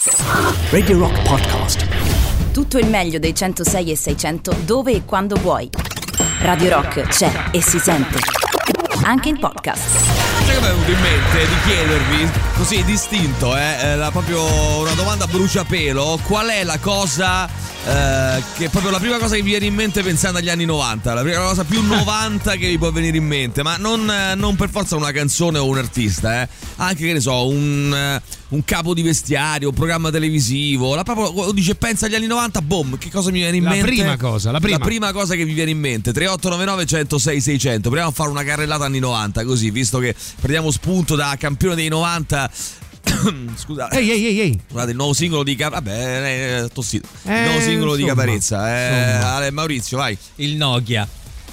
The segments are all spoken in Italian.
Radio Rock Podcast. Tutto il meglio dei 106 e 600 dove e quando vuoi. Radio Rock c'è e si sente anche in podcast. Sai che mi è venuto in mente di chiedervi, così distinto, proprio una domanda a bruciapelo: qual è la cosa che è proprio la prima cosa che vi viene in mente pensando agli anni 90, la prima cosa più 90 che vi può venire in mente, ma non per forza una canzone o un artista, anche, che ne so, un capo di vestiario, un programma televisivo, proprio dice pensa agli anni 90, boom, che cosa mi viene in mente? La prima cosa che vi viene in mente. 3899 106 600. Proviamo a fare una carrellata anni 90, così, visto che prendiamo spunto da campione dei 90. Scusate. Ehi. Guardate, il nuovo singolo di tossito. Il nuovo singolo di Caparezza. Maurizio, vai. Il Nokia.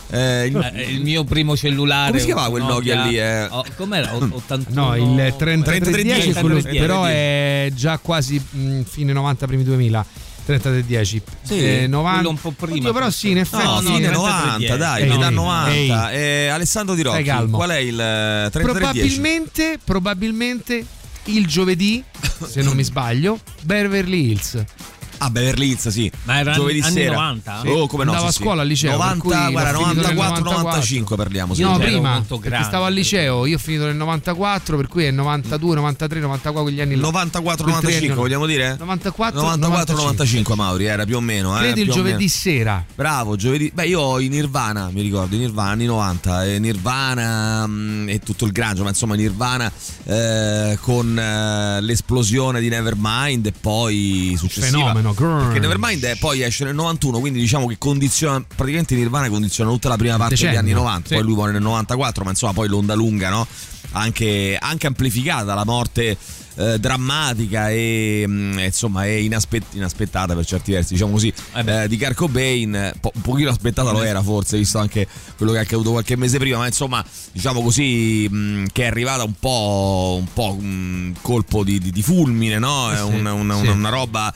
Il mio primo cellulare. Come si chiamava quel Nokia lì? Com'era? 81? No, il 3310, però è già quasi fine 90, primi 2000. 3310. Sì, 90 un po' prima. Oddio, però sì, in effetti. No, fine 90, dai, metà 90. Alessandro Di Rocchi, qual è il 3310? Probabilmente il giovedì, se non mi sbaglio, Beverly Hills. Ah, Beverly Hills, sì. Ma era giovedì anni sera. 90? Oh, come no? Andavo a scuola al liceo. 90, guarda, 94-95 parliamo. No, prima, perché stavo al liceo. Io ho finito nel 94, per cui è 92, 93, 94, quegli anni. 94-95, vogliamo dire? 94-95, Mauri, era più o meno. Credi il giovedì sera. Bravo, giovedì. Beh, io in Nirvana, mi ricordo, in Nirvana, anni 90. Nirvana e tutto il grunge, ma insomma Nirvana con l'esplosione di Nevermind e poi successiva. Fenomeno. Perché Nevermind poi esce nel 91, quindi diciamo che condiziona, praticamente Nirvana condiziona tutta la prima parte degli anni 90, sì. Poi lui muore nel 94, ma insomma poi l'onda lunga, no? Anche amplificata, la morte drammatica e insomma è inaspettata per certi versi, diciamo così, di Kurt Cobain. Un pochino aspettata lo era forse, visto anche quello che è accaduto qualche mese prima, ma insomma diciamo così che è arrivata un po' un colpo di fulmine, no? È una roba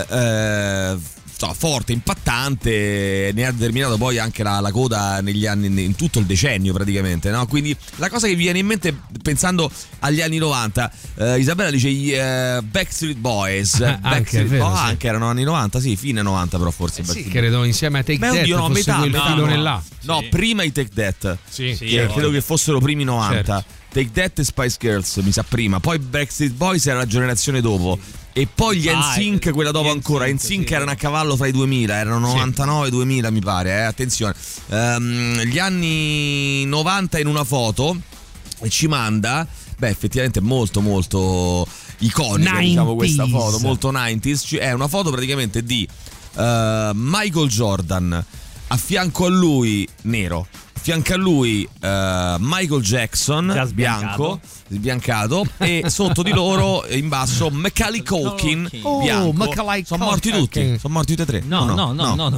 forte, impattante, ne ha determinato poi anche la coda negli anni, in tutto il decennio praticamente, no? Quindi la cosa che vi viene in mente pensando agli anni 90, Isabella dice Backstreet Boys, anche erano anni 90, sì, fine 90 però forse. Sì, credo insieme a Take That fosse quel filone là. No, prima i Take That, sì, credo che fossero primi 90. Certo. Take That e Spice Girls mi sa prima, poi Backstreet Boys era la generazione dopo. E poi gli NSYNC, quella dopo ancora. NSYNC erano a cavallo fra i 2000, erano 99-2000 mi pare, attenzione. Gli anni 90 in una foto e ci manda, effettivamente molto molto iconica, diciamo, questa foto, molto 90s. È una foto praticamente di Michael Jordan, a fianco a lui nero, a fianco a lui Michael Jackson bianco, sbiancato, e sotto di loro in basso Macaulay Culkin bianco. Sono morti tutti, sono morti tutti e tre. No.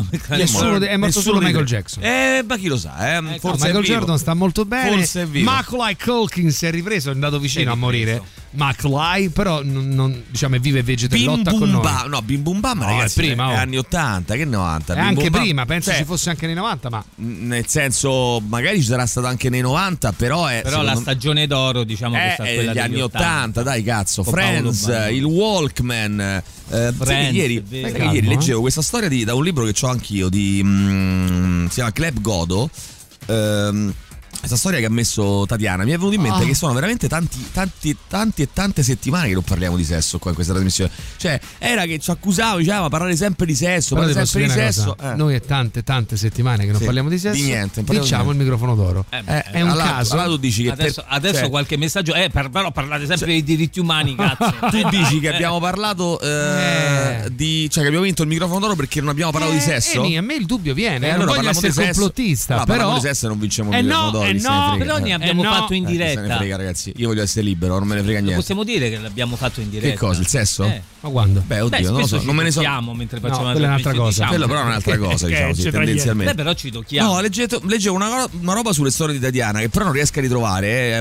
È morto solo Michael Jackson. Ma chi lo sa, forse Michael Jordan sta molto bene. Forse è vivo. Macaulay Culkin si è ripreso, è andato vicino a morire. Macaulay però non diciamo è vivo e vegeta, lotta con noi. No, Bim Bum Bam, ragazzi, prima, è anni 80, che 90. È anche prima, penso ci fosse anche nei 90, ma nel senso magari ci sarà stato anche nei 90, però la stagione d'oro, diciamo, che sta quella degli anni 80, dai cazzo. Friends, il Walkman. Ieri leggevo questa storia da un libro che ho anch'io, si chiama Club Godo. Questa storia che ha messo Tatiana, mi è venuto in mente che sono veramente tante settimane che non parliamo di sesso qua in questa trasmissione. Cioè, era che ci accusavo, diceva, parlare sempre di sesso, Noi è tante settimane che non parliamo di sesso. Di niente. Vinciamo il microfono d'oro. È un caso. Allora tu dici che adesso qualche messaggio però parlate sempre dei diritti umani, cazzo. Tu dici che abbiamo parlato che abbiamo vinto il microfono d'oro perché non abbiamo parlato di sesso? A me il dubbio viene, non allora voglio essere complottista, però di sesso non vinciamo il microfono d'oro. Però ne abbiamo fatto in diretta. Se ne frega, ragazzi. Io voglio essere libero, non me ne frega niente. Possiamo dire che l'abbiamo fatto in diretta. Che cosa? Il sesso? Ma quando? Oddio, non lo so. Non me ne so. Mentre facciamo quella è un'altra cosa. Quello però è un'altra cosa, diciamo così, tendenzialmente. Però ci tocchiamo. No, leggevo una roba sulle storie di Tatiana che però non riesco a ritrovare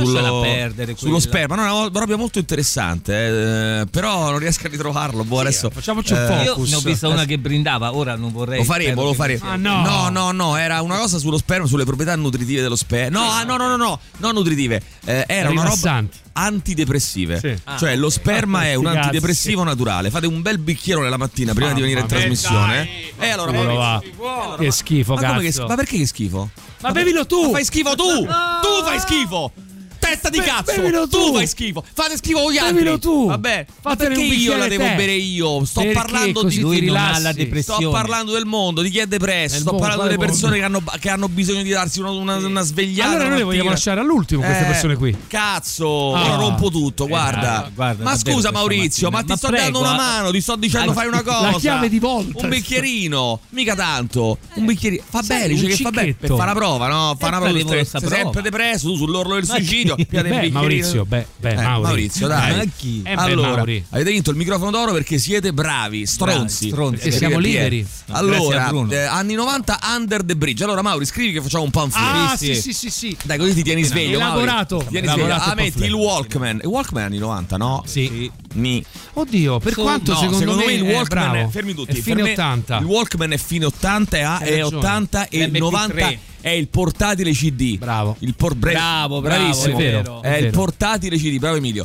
sullo sperma. No, è una roba molto interessante, però non riesco a ritrovarlo. Adesso facciamoci un focus. Io ne ho vista una che brindava, ora non vorrei. Lo faremo. No, era una cosa sullo sperma, sulle proprietà nutritive dello sperma. No, non nutritive. Era una roba antidepressive. Sì. Cioè lo sperma è un antidepressivo naturale. Fate un bel bicchierone la mattina prima di venire in trasmissione. E allora che schifo, cazzo. Ma perché che schifo? Ma bevilo tu! Ma fai schifo tu! Tu fai schifo! Testa di cazzo! Tu fai schifo! Fate schifo con gli altri! Bevilo tu! Vabbè, ma perché io la devo bere io? Sto parlando di lui non ha la depressione. Sto parlando del mondo, di chi è depresso. Sto parlando delle persone che hanno bisogno di darsi una svegliata. Allora noi le vogliamo lasciare all'ultimo queste persone qui. Cazzo, ora rompo tutto, guarda. Ma scusa Maurizio, ma ti sto dando una mano, ti sto dicendo fai una cosa. La chiave di volta. Un bicchierino, mica tanto. Un bicchierino. Fa bene, dice che fa bene. Per fare una prova, no? Fa una prova. Sei sempre depresso, tu sull'orlo del suicidio. Maurizio, Maurizio, dai. Allora, avete vinto il microfono d'oro perché siete bravi, stronzi. Perché siamo liberi. Allora, anni 90 Under the Bridge. Allora, Mauri, scrivi che facciamo un pamphlet. Sì. Dai, così ti tieni sveglio. Elaborato. Metti il Walkman. Il Walkman anni 90, no? Sì. Oddio, per quanto secondo me il Walkman è fermi tutti. È fine 80. Il Walkman è fine 80 e 80 e 90. È il portatile CD. Bravo. Bravissimo. È il portatile CD. Bravo Emilio.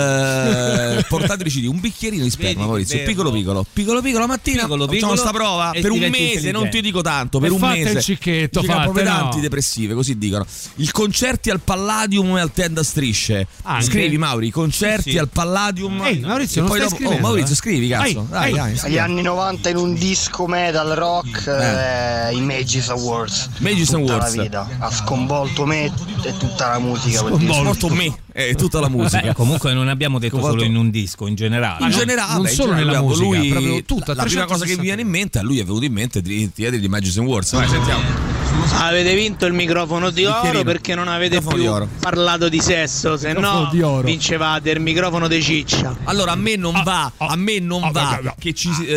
Portatile CD. Un bicchierino di sperma, Maurizio. Piccolo la mattina. Facciamo sta prova per un mese. Non ti dico tanto. Per un mese. Il cicchetto. Proprio antidepressive, così dicono. Il concerti al Palladium e al Tenda Strisce. Scrivi, Mauri. Concerti al Palladium. Maurizio, non stai scrivendo. Maurizio, scrivi, cazzo. Dai. Agli anni 90 in un disco metal rock, i Mages Awards. Tutta la vita ha sconvolto me e tutta la musica. Sconvolto me e tutta la musica. Beh, comunque non abbiamo detto solo in un disco, in generale. In generale, non solo nella musica, lui, proprio tutta. La prima cosa che mi viene in mente, a lui è venuto in mente di Magic Awards. Vai, sentiamo. Avete vinto il microfono di oro perché non avete più parlato di sesso, se no vincevate il microfono di ciccia. Allora a me non va che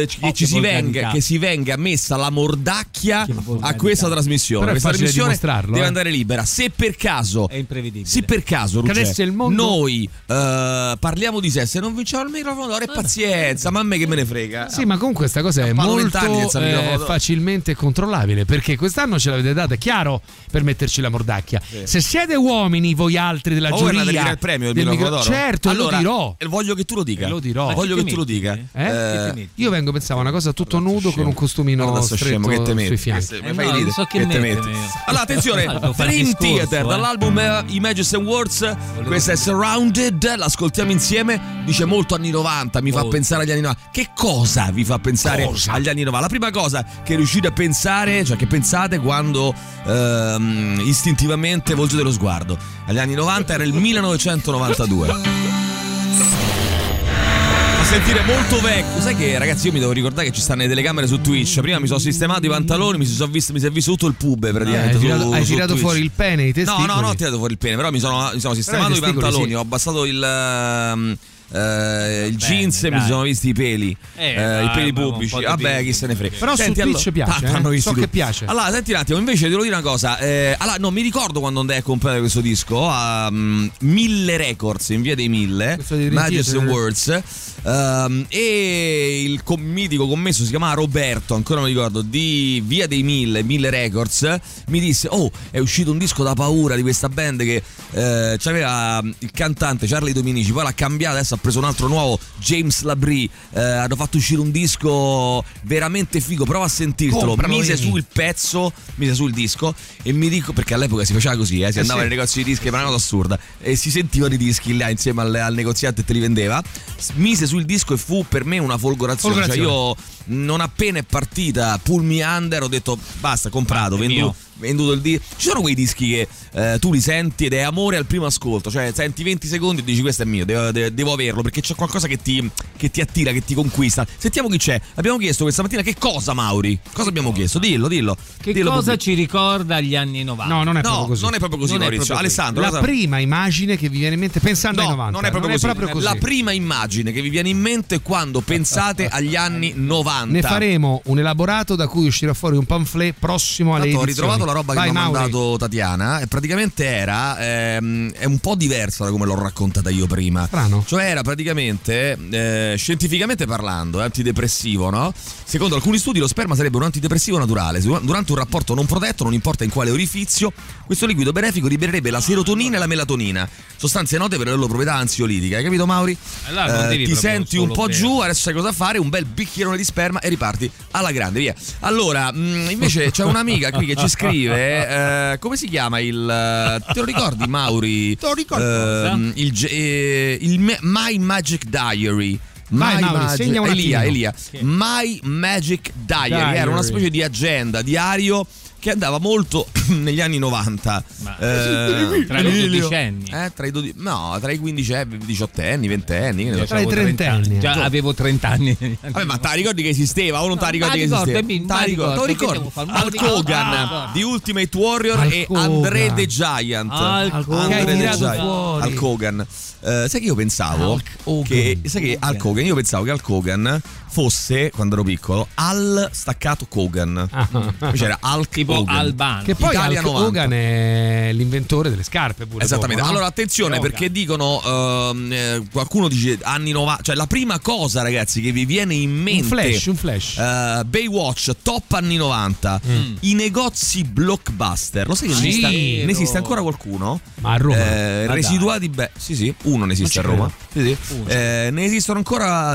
si venga messa la mordacchia a questa trasmissione. Questa trasmissione deve andare libera. Se per caso è imprevedibile. Se per caso cadesse il mondo, noi parliamo di sesso e non vinciamo il microfono d'oro, e pazienza, ma a me che me ne frega. Sì, ma comunque questa cosa è molto facilmente controllabile, perché quest'anno ce l'avete data, è chiaro, per metterci la mordacchia. Se siete uomini voi altri della giuria il premio del microfono d'oro, certo, allora, lo dirò. Voglio che tu lo dica. Voglio che tu lo dica. Io vengo, pensavo una cosa tutto nudo con un costumino stretto che te metti sui fianchi. Non so che metti. Allora attenzione, Dream Theater dall'album Images and Words. Questa è Surrounded, l'ascoltiamo insieme. Dice molto anni 90, mi fa pensare agli anni 90. Che cosa vi fa pensare agli anni 90? La prima cosa che riuscite a pensare, cioè che pensate quando istintivamente volgete lo sguardo agli anni 90, era il 1992. A sentire molto vecchio. Sai che, ragazzi, io mi devo ricordare che ci stanno le telecamere su Twitch. Prima mi sono sistemato i pantaloni, mi si è visto tutto il pube praticamente. Hai tirato fuori il pene, i testicoli? No, ho tirato fuori il pene, però mi sono sistemato i pantaloni, ho abbassato il jeans e mi sono visti i peli, i peli pubblici. Vabbè, chi se ne frega. Però senti, su Twitch piace, so che piace. Allora, senti un attimo, invece devo dire una cosa. Allora, non mi ricordo quando andai a comprare questo disco a 1000 Records in via dei 1000, Magic Words. E il mitico commesso si chiamava Roberto, ancora non ricordo, di via dei 1000 Records, mi disse: oh, è uscito un disco da paura di questa band che c'aveva il cantante Charlie Dominici, poi l'ha cambiato, adesso ha preso un altro nuovo, James Labrie, hanno fatto uscire un disco veramente figo, prova a sentirtelo. Mise su il pezzo, mise su il disco e mi dico, perché all'epoca si faceva così, si andava nei negozi di dischi, era una cosa assurda, e si sentivano i dischi là insieme al negoziante e te li vendeva. Mise sul disco e fu per me una folgorazione. Cioè io non appena è partita Pull Me Under ho detto basta, comprato, venduto il disco. Ci sono quei dischi che tu li senti ed è amore al primo ascolto, cioè senti 20 secondi e dici questo è mio, devo averlo, perché c'è qualcosa che ti attira, che ti conquista. Sentiamo chi c'è. Abbiamo chiesto questa mattina che cosa, Mauri? Cosa abbiamo chiesto? Dillo. Che cosa ci ricorda agli anni 90? No, non è proprio così. Non è proprio così, Maurizio. Alessandro, la prima immagine che vi viene in mente pensando ai 90. Non è proprio così. La prima immagine che vi viene in mente quando pensate agli anni 90. Ne faremo un elaborato da cui uscirà fuori un pamphlet prossimo alle edizioni. Ho ritrovato la roba che mi ha mandato Tatiana e praticamente è un po' diversa da come l'ho raccontata io prima. Strano. Cioè era praticamente scientificamente parlando antidepressivo, no? Secondo alcuni studi lo sperma sarebbe un antidepressivo naturale. Durante un rapporto non protetto, non importa in quale orifizio, questo liquido benefico libererebbe la serotonina e la melatonina, sostanze note per le loro proprietà ansiolitiche. Hai capito, Mauri? Ti senti un po' giù, adesso sai cosa fare, un bel bicchierone di sperma e riparti alla grande, via. Allora, invece c'è un'amica qui che ci scrive, come si chiama te lo ricordi, Mauri? Te lo ricordo. Il My Magic Diary. Elia. My Magic Diary era una specie di agenda, diario che andava molto negli anni 90. Tra i 12 anni. Tra i 15 anni, 18 anni, 20 anni. Tra i 30 anni. Già avevo 30 anni. Vabbè, ma te ricordi che esisteva o non te ricordi che esisteva? Te lo ricordi? Hulk Hogan di Ultimate Warrior e André the Giant. Hulk Hogan. Sai che io pensavo che Hulk Hogan fosse, quando ero piccolo, Al staccato Hogan. C'era Hulk tipo Albano. Che poi Hulk Hogan è l'inventore delle scarpe pure. Esattamente. Dopo, no? Allora attenzione, perché dicono qualcuno dice anni 90, cioè la prima cosa, ragazzi, che vi viene in mente un flash. Baywatch top anni 90, i negozi Blockbuster. Lo sai che ne esiste ancora qualcuno? Ma a Roma residuati sì, uno ne esiste a Roma. Sì. Ne esistono ancora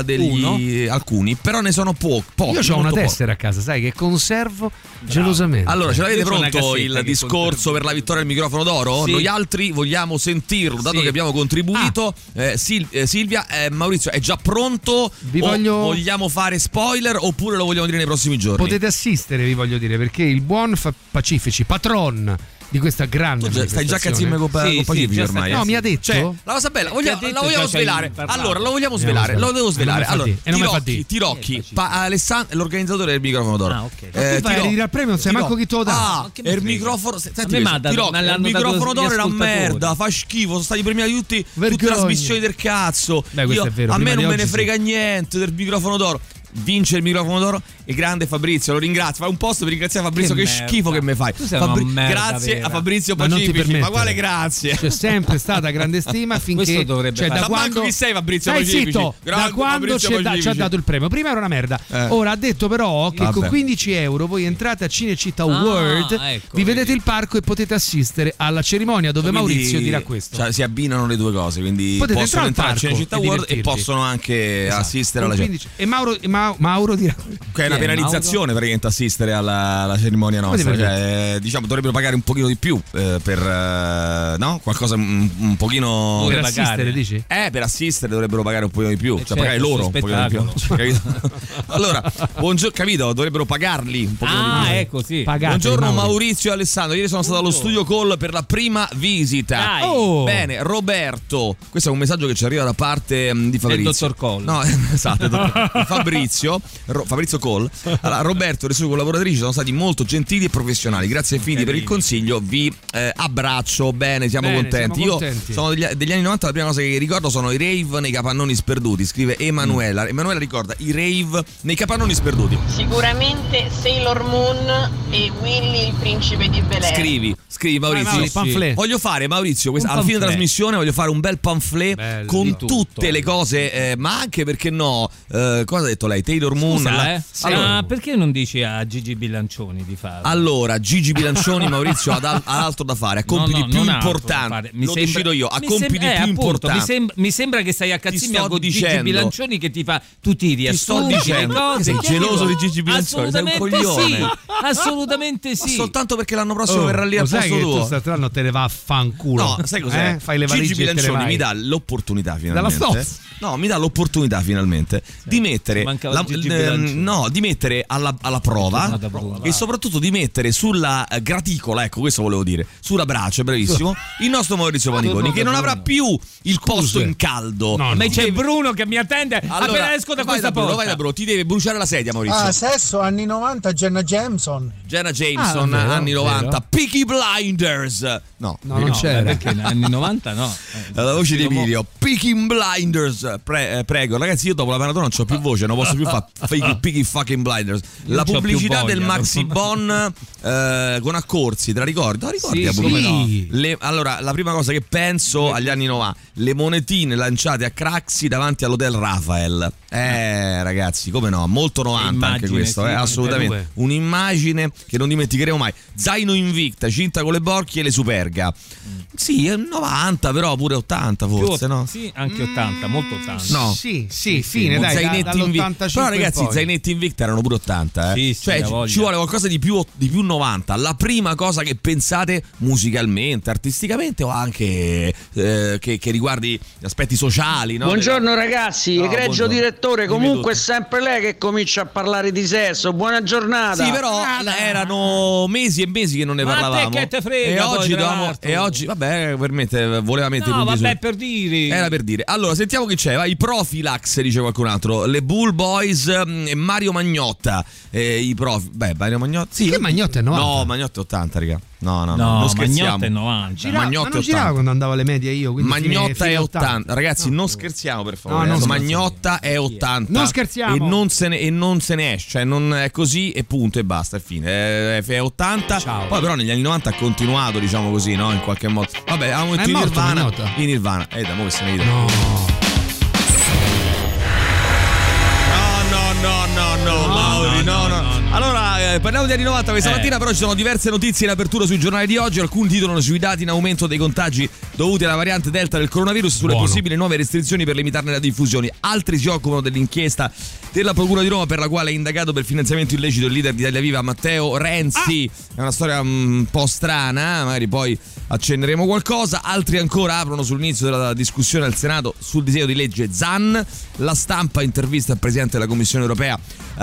alcuni, però ne sono pochi. Io ho una tessera a casa, sai, che conservo gelosamente. Allora, ce l'avete pronto il discorso per la vittoria del microfono d'oro? Sì. Noi altri vogliamo sentirlo, dato che abbiamo contribuito. Silvia, Maurizio, è già pronto? Vogliamo fare spoiler oppure lo vogliamo dire nei prossimi giorni? Potete assistere, vi voglio dire, perché il buon Pacifici, patron di questa grande stai già cazzime con Pacifici ormai. No, mi ha detto. Cioè, la cosa bella, la vogliamo svelare. Allora, lo vogliamo svelare. Lo devo svelare. Allora, Tirocchi, Alessandro, l'organizzatore del microfono d'oro. Tu vai a ridire al premio, non sai manco chi te lo dà. Il microfono. Senti, il microfono d'oro era merda, fa schifo, sono stati premiati tutte trasmissioni del cazzo. A me non me ne frega niente del microfono d'oro. Vince il microfono d'oro il grande Fabrizio, lo ringrazio. Fai un post per ringraziare Fabrizio, che schifo che mi fai. Grazie a Fabrizio Pacifici, ma quale grazie? C'è sempre stata grande stima finché da quando chi sei Fabrizio Pacifici? Zitto, da quando ci ha dato il premio. Prima era una merda. Ora ha detto però che con 15 euro voi entrate a Cinecittà World, vi vedete il parco e potete assistere alla cerimonia dove Maurizio dirà questo. Cioè, si abbinano le due cose, quindi potete possono entrare a Cinecittà World e possono anche assistere alla cerimonia. E Mauro dirà che è una penalizzazione praticamente assistere alla cerimonia nostra, cioè, diciamo dovrebbero pagare un pochino di più per qualcosa un pochino per assistere, dici? Per assistere dovrebbero pagare un pochino di più, cioè pagare loro un pochino di più. Allora, buongiorno, capito? Dovrebbero pagarli un pochino di più. Ecco, sì. Buongiorno Maurizio e Alessandro, ieri sono stato allo studio call per la prima visita. Bene, Roberto, questo è un messaggio che ci arriva da parte di Fabrizio. Il dottor Call. No, esatto, Fabrizio Call. Allora, Roberto e le sue collaboratrici sono stati molto gentili e professionali. Grazie infinite per il consiglio. Vi abbraccio. Bene, siamo contenti. Io sono degli anni 90. La prima cosa che ricordo sono i rave nei capannoni sperduti. Scrive Emanuela. Emanuela ricorda i rave nei capannoni sperduti. Sicuramente Sailor Moon e Willy il principe di Bel-Air. Scrivi Maurizio. Voglio fare, Maurizio, alla fine della trasmissione voglio fare un bel pamphlet con tutte le cose, ma anche, perché no, cosa ha detto lei? Taylor Moon. Allora, perché non dici a Gigi Bilancioni di farlo? Allora, Gigi Bilancioni, Maurizio, ha altro da fare, ha compiti più importanti. Lo decido io, ha compiti più importanti. Mi sembra che stai a cazzimmi con Gigi Bilancioni che ti fa, tu tiri a studi le cose. Sei geloso di Gigi Bilancioni, sei un coglione. Assolutamente sì. Ma soltanto perché l'anno prossimo verrà lì al posto tuo. Tu l'anno te ne va a fanculo. No, sai cos'è? Fai le valigie. Gigi Bilancioni mi dà l'opportunità finalmente. No, mi dà l'opportunità finalmente di mettere di mettere alla prova e soprattutto di mettere sulla graticola, ecco, questo volevo dire, sulla brace, bravissimo, il nostro Maurizio Paniconi, che non avrà più il posto in caldo. Ma c'è Bruno che mi attende appena esco da questa porta. Vai da Bruno, ti deve bruciare la sedia, Maurizio. Sesso, anni 90, Jenna Jameson, anni 90, Peaky Blinders. No, non c'era. Perché anni 90 no. La voce di Emilio, Peaky Blinders. Prego, ragazzi, io dopo la maratona non c'ho più voce, non posso più fare Peaky fucking Blinders. La pubblicità del Maxi Bon con accorsi, te la ricordi? Te la ricordi la pubblicità? Allora, la prima cosa che penso agli anni 90, le monetine lanciate a Craxi davanti all'hotel Rafael. Ragazzi, come no, molto 90 anche questo, assolutamente. Un'immagine che non dimenticheremo mai. Zaino Invicta, cinta con le borchie e le Superga. Sì, 90, però pure 80 forse, no? Sì, anche 80, molto 80. No. Sì, fine, dai, dall'85. Però ragazzi, Zainetti Invicta erano pure 80, Sì, cioè ci vuole qualcosa di più 90. La prima cosa che pensate musicalmente, artisticamente o anche che riguardi aspetti sociali, no? Buongiorno ragazzi, egregio direttore, comunque è sempre lei che comincia a parlare di sesso. Buona giornata. Sì, però erano mesi e mesi che non ne parlavamo. Ma te che te frega? E oggi vabbè, voleva mettere no, punti vabbè, per dire. Era per dire. Allora, sentiamo chi c'è. I Profilax, dice qualcun altro. Le Bull Boys e Mario Magnotta. Mario Magnotta. Sì, che Magnotta è 90? No, Magnotta è 80, raga. No, non scherziamo. Magnotta è 90. Magnotta non girava quando andavo alle medie io. Magnotta è 80. Ragazzi, non scherziamo, per favore. No, Magnotta è 80. Non scherziamo. E non se ne esce. Cioè, non è così e punto e basta. È fine. È 80. Ciao. Poi, però, negli anni 90 ha continuato, diciamo così, no? In qualche modo. Vabbè, avevamo detto in Nirvana. Da mo' che se ne vede. No, Mauri, no. Allora, parliamo di anni 90 questa mattina, però ci sono diverse notizie in apertura sui giornali di oggi. Alcuni titolano sui dati in aumento dei contagi dovuti alla variante Delta del coronavirus, sulle possibili nuove restrizioni per limitarne la diffusione. Altri si occupano dell'inchiesta della Procura di Roma per la quale è indagato per finanziamento illecito il leader di Italia Viva Matteo Renzi. È una storia un po' strana, magari poi accenneremo qualcosa. Altri ancora aprono sull'inizio della discussione al Senato sul disegno di legge Zan. La Stampa intervista il Presidente della Commissione Europea,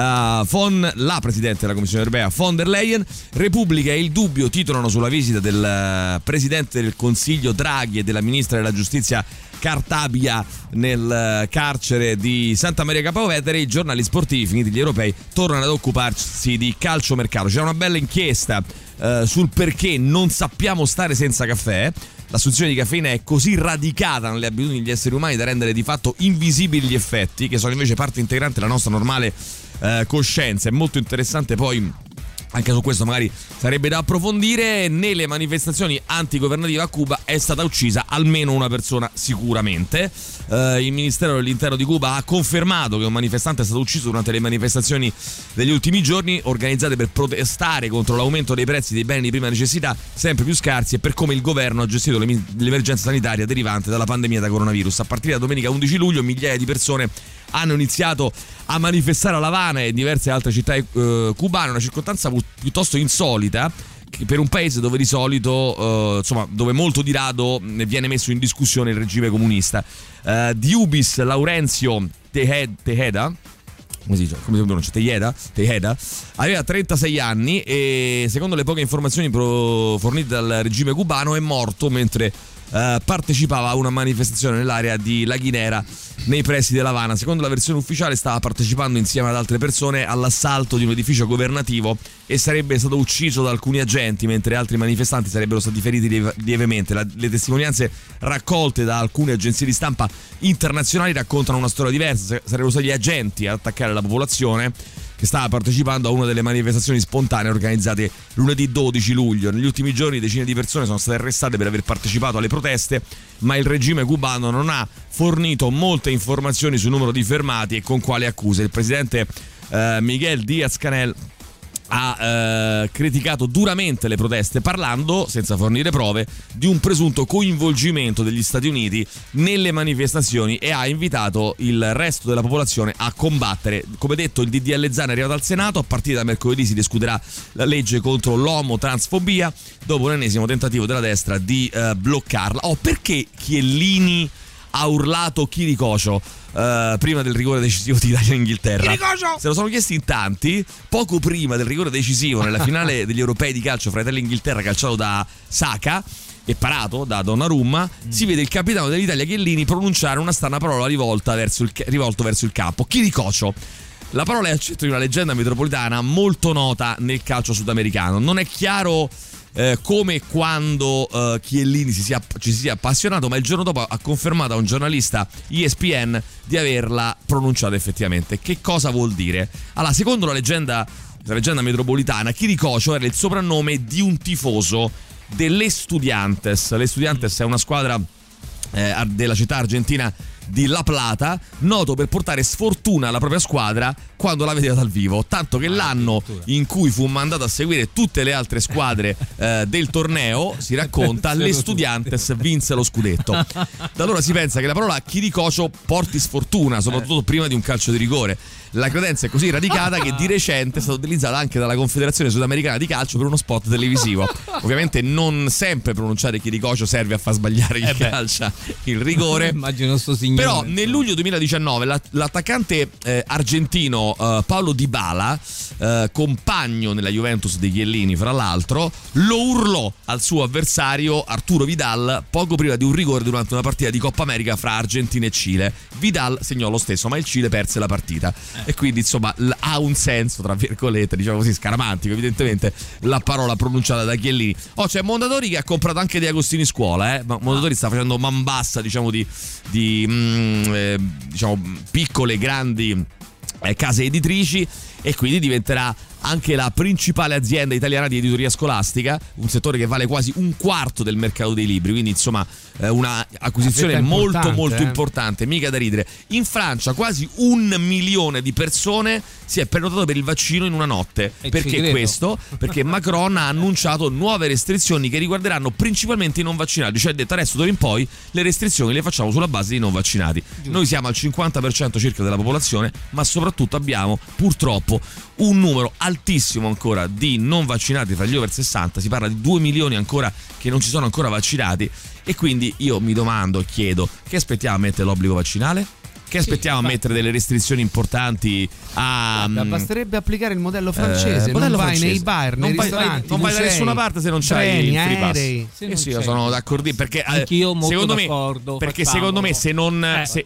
la Presidente della Commissione Europea von der Leyen. Repubblica e Il Dubbio titolano sulla visita del Presidente del Consiglio Draghi e della Ministra della Giustizia Cartabia nel carcere di Santa Maria Capua Vetere. I giornali sportivi, finiti gli europei, tornano ad occuparsi di calciomercato. C'è una bella inchiesta sul perché non sappiamo stare senza caffè. L'assunzione di caffeina è così radicata nelle abitudini degli esseri umani da rendere di fatto invisibili gli effetti, che sono invece parte integrante della nostra normale coscienza. È molto interessante, poi anche su questo magari sarebbe da approfondire. Nelle manifestazioni antigovernative a Cuba è stata uccisa almeno una persona sicuramente. Il Ministero dell'Interno di Cuba ha confermato che un manifestante è stato ucciso durante le manifestazioni degli ultimi giorni, organizzate per protestare contro l'aumento dei prezzi dei beni di prima necessità sempre più scarsi e per come il governo ha gestito l'emergenza sanitaria derivante dalla pandemia da coronavirus. A partire da domenica 11 luglio migliaia di persone hanno iniziato a manifestare a La Habana e in diverse altre città cubane, una circostanza piuttosto insolita per un paese dove di solito, dove molto di rado viene messo in discussione il regime comunista. Diubis Laurenzio Tejeda, come si pronuncia? Tejeda aveva 36 anni e secondo le poche informazioni fornite dal regime cubano è morto mentre partecipava a una manifestazione nell'area di La Guinera nei pressi della Habana. Secondo la versione ufficiale stava partecipando insieme ad altre persone all'assalto di un edificio governativo e sarebbe stato ucciso da alcuni agenti, mentre altri manifestanti sarebbero stati feriti lievemente. Le testimonianze raccolte da alcune agenzie di stampa internazionali raccontano una storia diversa. Sarebbero stati gli agenti ad attaccare la popolazione che stava partecipando a una delle manifestazioni spontanee organizzate lunedì 12 luglio. Negli ultimi giorni decine di persone sono state arrestate per aver partecipato alle proteste, ma il regime cubano non ha fornito molte informazioni sul numero di fermati e con quali accuse. Il presidente Miguel Díaz-Canel ha criticato duramente le proteste, parlando, senza fornire prove, di un presunto coinvolgimento degli Stati Uniti nelle manifestazioni e ha invitato il resto della popolazione a combattere. Come detto, il DDL Zan è arrivato al Senato. A partire da mercoledì si discuterà la legge contro l'omotransfobia, dopo un ennesimo tentativo della destra di bloccarla. Perché Chiellini ha urlato Chiricocio prima del rigore decisivo di Italia e Inghilterra? Chiricocio! Se lo sono chiesti in tanti. Poco prima del rigore decisivo nella finale degli europei di calcio fra Italia e Inghilterra, calciato da Saka e parato da Donnarumma, si vede il capitano dell'Italia Chiellini pronunciare una strana parola rivolto verso il campo: Chiricocio. La parola è accetto di una leggenda metropolitana molto nota nel calcio sudamericano. Non è chiaro come quando Chiellini ci si sia appassionato, ma il giorno dopo ha confermato a un giornalista ESPN di averla pronunciata effettivamente. Che cosa vuol dire? Allora, secondo la leggenda metropolitana, Chiricocio era il soprannome di un tifoso dell'Estudiantes. L'Estudiantes è una squadra della città argentina di La Plata, noto per portare sfortuna alla propria squadra quando la vedeva dal vivo, tanto che l'anno in cui fu mandato a seguire tutte le altre squadre del torneo, si racconta, l'Estudiantes vinse lo scudetto. Da allora si pensa che la parola Chiricocio porti sfortuna, soprattutto prima di un calcio di rigore. La credenza è così radicata che di recente è stata utilizzata anche dalla Confederazione Sudamericana di Calcio per uno spot televisivo. Ovviamente non sempre pronunciare Chiricocio serve a far sbagliare il calcio, il rigore. Immagino sto signore. Però nel luglio 2019 l'attaccante argentino Paulo Dybala, compagno nella Juventus di Chiellini fra l'altro, lo urlò al suo avversario Arturo Vidal poco prima di un rigore durante una partita di Coppa America fra Argentina e Cile. Vidal segnò lo stesso, ma il Cile perse la partita. E quindi insomma ha un senso, tra virgolette, diciamo così, scaramantico evidentemente la parola pronunciata da Chiellini. C'è Mondadori che ha comprato anche De Agostini Scuola, ma Mondadori sta facendo man bassa, diciamo, di piccole grandi case editrici, e quindi diventerà anche la principale azienda italiana di editoria scolastica, un settore che vale quasi un quarto del mercato dei libri, quindi insomma una acquisizione molto importante, mica da ridere. In Francia quasi 1 milione di persone si è prenotato per il vaccino in una notte. Perché questo? Perché Macron ha annunciato nuove restrizioni che riguarderanno principalmente i non vaccinati, cioè ha detto adesso d'ora in poi le restrizioni le facciamo sulla base dei non vaccinati. Noi siamo al 50% circa della popolazione, ma soprattutto abbiamo purtroppo un numero altissimo ancora di non vaccinati tra gli over 60, si parla di 2 milioni ancora che non ci sono ancora vaccinati, e quindi io mi domando, chiedo, che aspettiamo a mettere l'obbligo vaccinale? Che aspettiamo a mettere delle restrizioni importanti basterebbe applicare il modello francese, non vai nei bar, nei ristoranti, non vai da nessuna parte se non c'hai il free pass. Sì, io sono d'accordo, perché anch'io molto secondo d'accordo, perché secondo me se non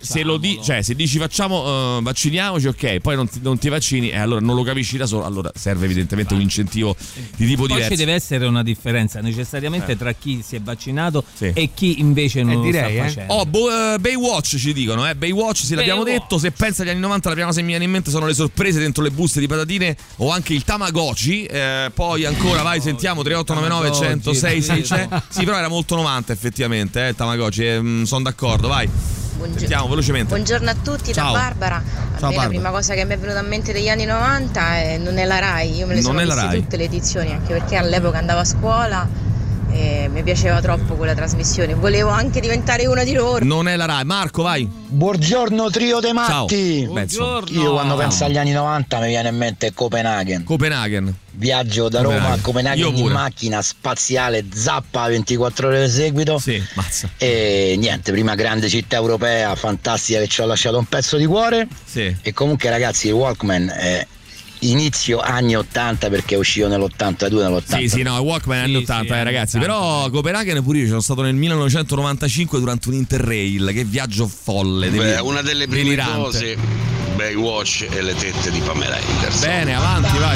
se dici facciamo vacciniamoci, ok, poi non ti vaccini, allora non lo capisci da solo, allora serve evidentemente un incentivo di tipo diverso. Poi ci deve essere una differenza necessariamente tra chi si è vaccinato e chi invece non lo sta facendo. Baywatch ci dicono, Baywatch l'abbiamo detto, se pensa agli anni 90 la prima cosa che mi viene in mente sono le sorprese dentro le buste di patatine o anche il Tamagotchi, poi ancora vai, sentiamo 3899 106 600. Sì, però era molto 90 effettivamente, il Tamagotchi, sono d'accordo, vai. Sentiamo velocemente. Buongiorno a tutti. Ciao. Da Barbara. A me la prima cosa che mi è venuta in mente degli anni 90 non è la Rai, io me le sono viste tutte le edizioni, anche perché all'epoca andavo a scuola e mi piaceva troppo quella trasmissione, volevo anche diventare una di loro. Non è la Rai. Marco, vai. Buongiorno trio dei matti. Buongiorno. Io quando penso agli anni 90 mi viene in mente Copenaghen. Viaggio da Roma a Copenaghen in macchina spaziale, zappa 24 ore di seguito. Sì, mazza. E niente, prima grande città europea fantastica che ci ha lasciato un pezzo di cuore. Sì. E comunque ragazzi, il Walkman è inizio anni 80, perché è uscito nell'82, nell'80. Sì, no, il Walkman anni 80, ragazzi. 80. Però Copenaghen pure io sono stato nel 1995 durante un Interrail. Che viaggio folle. Una delle prime cose, Baywatch e le tette di Pamela Anderson. Bene, avanti, vai.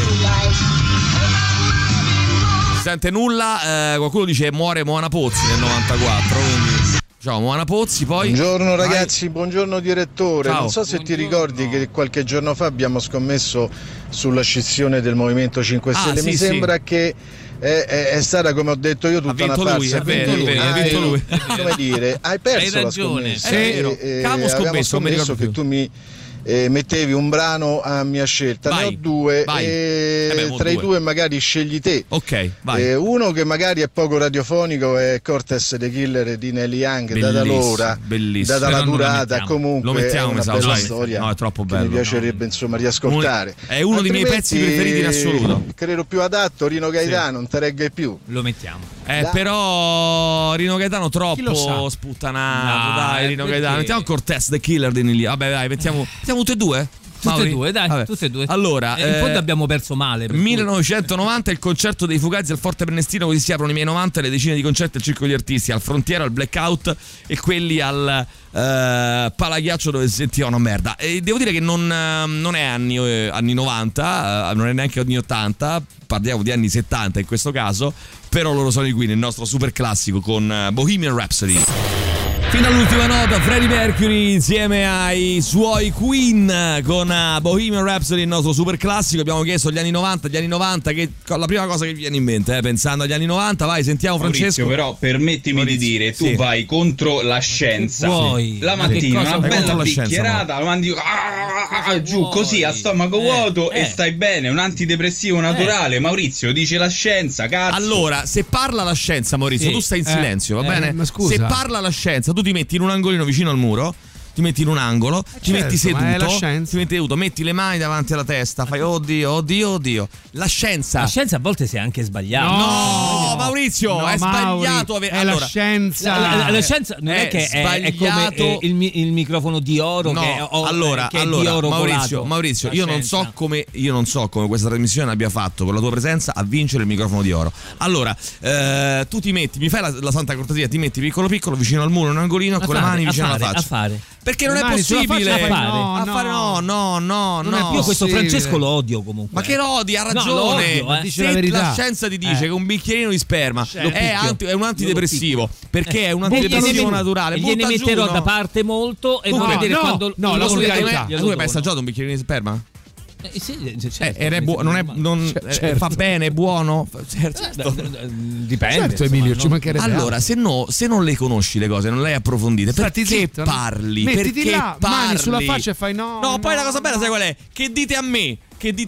Si sente nulla, qualcuno dice muore Moana Pozzi nel 94, quindi ciao Moana Pozzi. Poi buongiorno ragazzi, buongiorno direttore. Ciao. Non so se ti ricordi che qualche giorno fa abbiamo scommesso sulla scissione del Movimento 5 Stelle. Mi sembra che è stata, come ho detto io, tutta una farsa. Ha vinto lui. Come dire, hai perso la scommessa. Avevamo scommesso che tu mi mettevi un brano a mia scelta. Ne ho due, tra i due magari scegli te. Ok, vai. Uno che magari è poco radiofonico è Cortez the Killer di Neil Young, data l'ora, data la durata, comunque lo mettiamo, è una bella storia. No, è troppo bello. Mi piacerebbe insomma riascoltare. È uno dei miei pezzi preferiti in assoluto. Credo più adatto Rino Gaetano, non te regge più. Lo mettiamo. Però Rino Gaetano troppo sputtanato, dai Rino Gaetano. Mettiamo Cortez the Killer di Neil Young. Vabbè, dai, mettiamo tutte e due? Tutte e due, dai, tutte e due. Allora, in fondo abbiamo perso male. 1990 il concerto dei Fugazi al Forte Prenestino, così si aprono i miei 90 le decine di concerti al Circo degli Artisti, al Frontiera, al Blackout e quelli al Palaghiaccio dove si sentiva una merda. E devo dire che non è anni 90, non è neanche anni 80, parliamo di anni 70 in questo caso, però loro sono qui nel nostro super classico con Bohemian Rhapsody. Fino all'ultima nota Freddie Mercury insieme ai suoi Queen con Bohemian Rhapsody, il nostro super classico. Abbiamo chiesto gli anni 90, che la prima cosa che vi viene in mente pensando agli anni 90. Vai, sentiamo Francesco. Maurizio, però permettimi di dire, tu vai contro la scienza la mattina, una bella bicchierata, lo mandi giù così a stomaco vuoto e stai bene, un antidepressivo naturale. Maurizio dice la scienza, cazzo. Allora, se parla la scienza, Maurizio, tu stai in silenzio, va bene? Ma scusa. Se parla la scienza, tu ti metti in un angolino vicino al muro, ti metti in un angolo, ti metti seduto, metti le mani davanti alla testa, fai oddio. La scienza a volte si è anche sbagliato. No, Maurizio, è sbagliato. È la scienza. La scienza non è che è come il microfono di oro. No, che è di oro Maurizio, io non so come questa trasmissione abbia fatto con la tua presenza a vincere il microfono di oro. Allora, tu ti metti, mi fai la santa cortesia, ti metti piccolo vicino al muro, in un angolino, con le mani vicino alla faccia. Perché non è possibile no. Io questo Francesco lo odio comunque. Ma che lo odi? Ha ragione. Dice la verità. La scienza ti dice che un bicchierino di sperma è un antidepressivo, perché è un antidepressivo naturale. Gliene metterò da parte molto e vorrei dire quando la solidarietà. Tu hai mai assaggiato un bicchierino di sperma? Fa bene, è buono? Certo. Dipende. Certo, Emilio, ci mancherebbe. Allora, se non le conosci le cose, non le hai approfondite, perché zitto, parli? Mettiti perché là, parli? mani sulla faccia e fai no. Poi la cosa bella sai qual è? Che dite a me?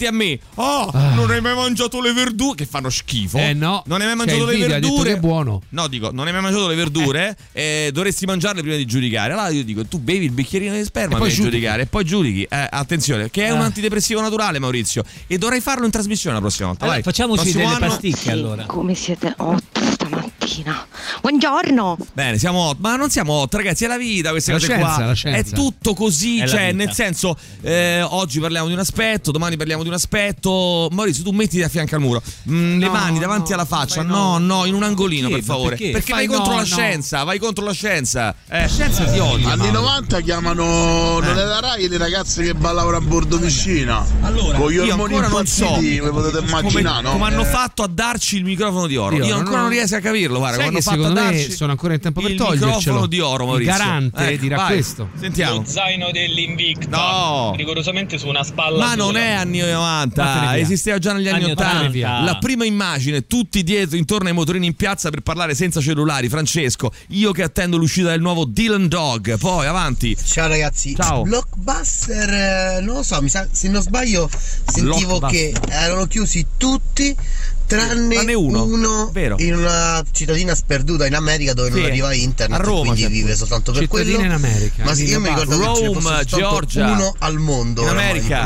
Non hai mai mangiato le verdure? Che fanno schifo. No. Non hai mai mangiato le verdure? Ha detto che è buono. No, dico, non hai mai mangiato le verdure? Dovresti mangiarle prima di giudicare. Allora io dico, tu bevi il bicchierino di sperma prima di giudicare e poi giudichi. Attenzione, che è un antidepressivo naturale, Maurizio. E dovrai farlo in trasmissione la prossima volta. Vai. Facciamoci delle pasticche allora. Come siete 8 stamattina? Buongiorno. Bene, siamo 8, ma non siamo 8, ragazzi, è la vita queste cose qua. È tutto così, cioè nel senso oggi parliamo di un aspetto, domani parliamo di un aspetto. Maurizio, tu mettiti a fianco al muro, le mani davanti alla faccia, no, in un angolino, per favore. Perché vai contro la scienza, vai contro la scienza. La scienza ti odia. Anni 90 chiamano non è la Rai le ragazze che ballavano a bordo piscina. Allora, con gli io ormoni ancora non so come potete immaginare, come hanno fatto a darci il microfono di oro. Io ancora non riesco a capirlo, guarda, sai che secondo me sono ancora in tempo per togliercelo. Il microfono di oro, Maurizio. Il garante dirà questo. Sentiamo. Lo zaino dell'Invicta. No. Rigorosamente su una spalla. Ma non è anni 90, esisteva già negli anni 80. La prima immagine, tutti dietro intorno ai motorini in piazza per parlare senza cellulari. Francesco, io che attendo l'uscita del nuovo Dylan Dog. Poi avanti. Ciao ragazzi. Ciao. Blockbuster, non lo so, mi sa, se non sbaglio sentivo che erano chiusi tutti tranne uno vero, in una cittadina sperduta in America dove non arriva internet, a Roma, quindi vive soltanto per quello. In America. Ma io mi ricordo che ce ne fosse Georgia, uno al mondo in America.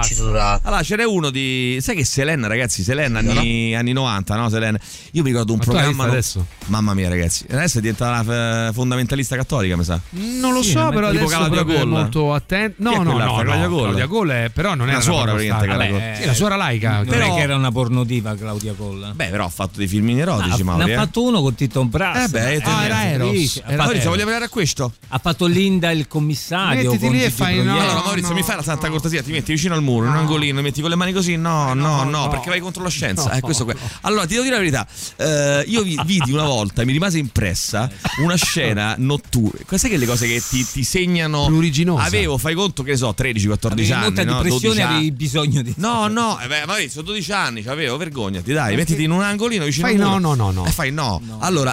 Allora ce n'è uno di, sai che Selena, ragazzi, Selena anni 90, no? Selena. Io mi ricordo un programma adesso. Mamma mia, ragazzi, adesso è diventata una fondamentalista cattolica, mi sa. Non lo so, però adesso è molto attento. No, Claudia Coll però non è una suora, praticamente. La suora laica. Non è che era una pornodiva Claudia Coll. Beh, però ha fatto dei filmini erotici, ne ha fatto uno con Tito Brass. Era Eros. Maurizio, vogliamo vedere a questo? Ha fatto Linda il commissario. Mettiti lì e fai allora, Maurizio, mi fai la santa cortesia, ti metti vicino al muro, in un angolino, mi metti con le mani così? No, perché vai contro la scienza. Questo qua. Allora, ti devo dire la verità. Io vidi una volta, mi rimase impressa una scena notturna. Sai che le cose che ti segnano pruriginosa. Avevo, fai conto che ne so, 13-14 anni, molta depressione, avevi bisogno di Maurizio, 12 anni c'avevo, vergognati, dai, mettiti in un angolino vicino al muro. No. Fai no. Allora,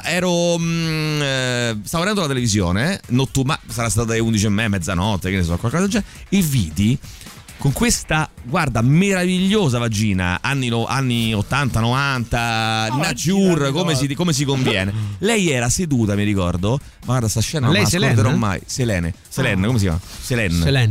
stavo vedendo la televisione notturna, sarà stata alle 11:30, mezzanotte, che ne so, qualcosa del genere, e vidi con questa, guarda, meravigliosa vagina, anni 80, 90, nature, come si conviene. Lei era seduta, mi ricordo, ma guarda, sta scena non la scorderò mai. Selene, come si chiama? Selene.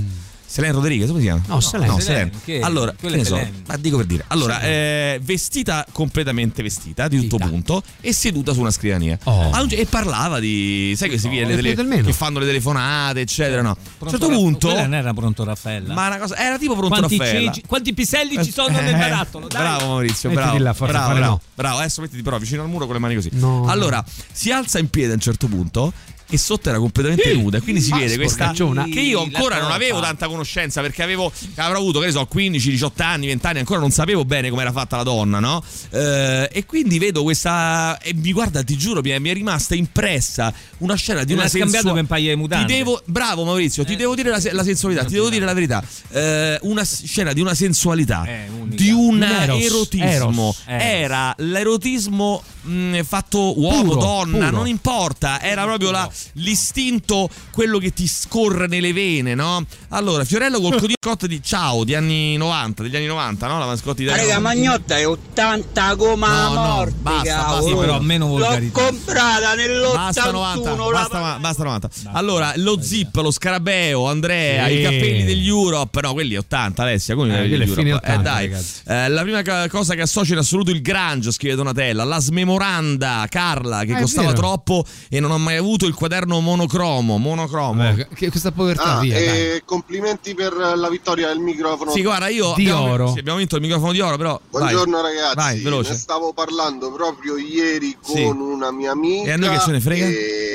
Selene Rodriguez, come si chiama? No, Selene. Allora, che ne so, ma dico per dire. Allora, vestita completamente vestita di tutto punto e seduta su una scrivania. E parlava di, sai che si vede che fanno le telefonate, eccetera, no. A un certo punto non era Pronto Raffaella. Ma una cosa, era tipo Pronto Raffaella. Quanti piselli ci sono nel barattolo? Dai. Bravo Maurizio, bravo. Adesso mettiti però vicino al muro con le mani così. No. Allora, si alza in piedi a un certo punto e sotto era completamente nuda, quindi si vede questa che io ancora non avevo tanta conoscenza, perché avrò avuto, che ne so, 15, 18 anni, 20 anni, ancora non sapevo bene come era fatta la donna, no? E quindi vedo questa e mi guarda, ti giuro, mi è rimasta impressa una scena di una scambiato per un paio di mutande. Bravo Maurizio, ti devo dire la sensualità, ti devo dire la verità. Una scena di una sensualità, di un erotismo. Era l'erotismo fatto uomo, donna, non importa, era proprio l'istinto, quello che ti scorre nelle vene, no? Allora, Fiorello col codicotto di Ciao degli anni 90, no? La mascotte italiana. Raga, Magnotta è 80 gomma morbica. Basta, sì, però meno volgarità. L'ho comprata nell'81. Basta 90. Allora, lo Zip, lo Scarabeo, Andrea, i cappelli degli Europe. No, quelli 80, Alessia, come quelli fine 80, dai. La prima cosa che associo in assoluto il grunge, scrive Donatella. La smemoranda Carla, che costava troppo e non ho mai avuto il quaderno monocromo. Che questa povertà via. Complimenti per la vittoria del microfono. Sì, guarda, abbiamo vinto il microfono di oro, però. Buongiorno ragazzi. Vai, veloce. Ne stavo parlando proprio ieri con una mia amica. E a noi che ce ne frega?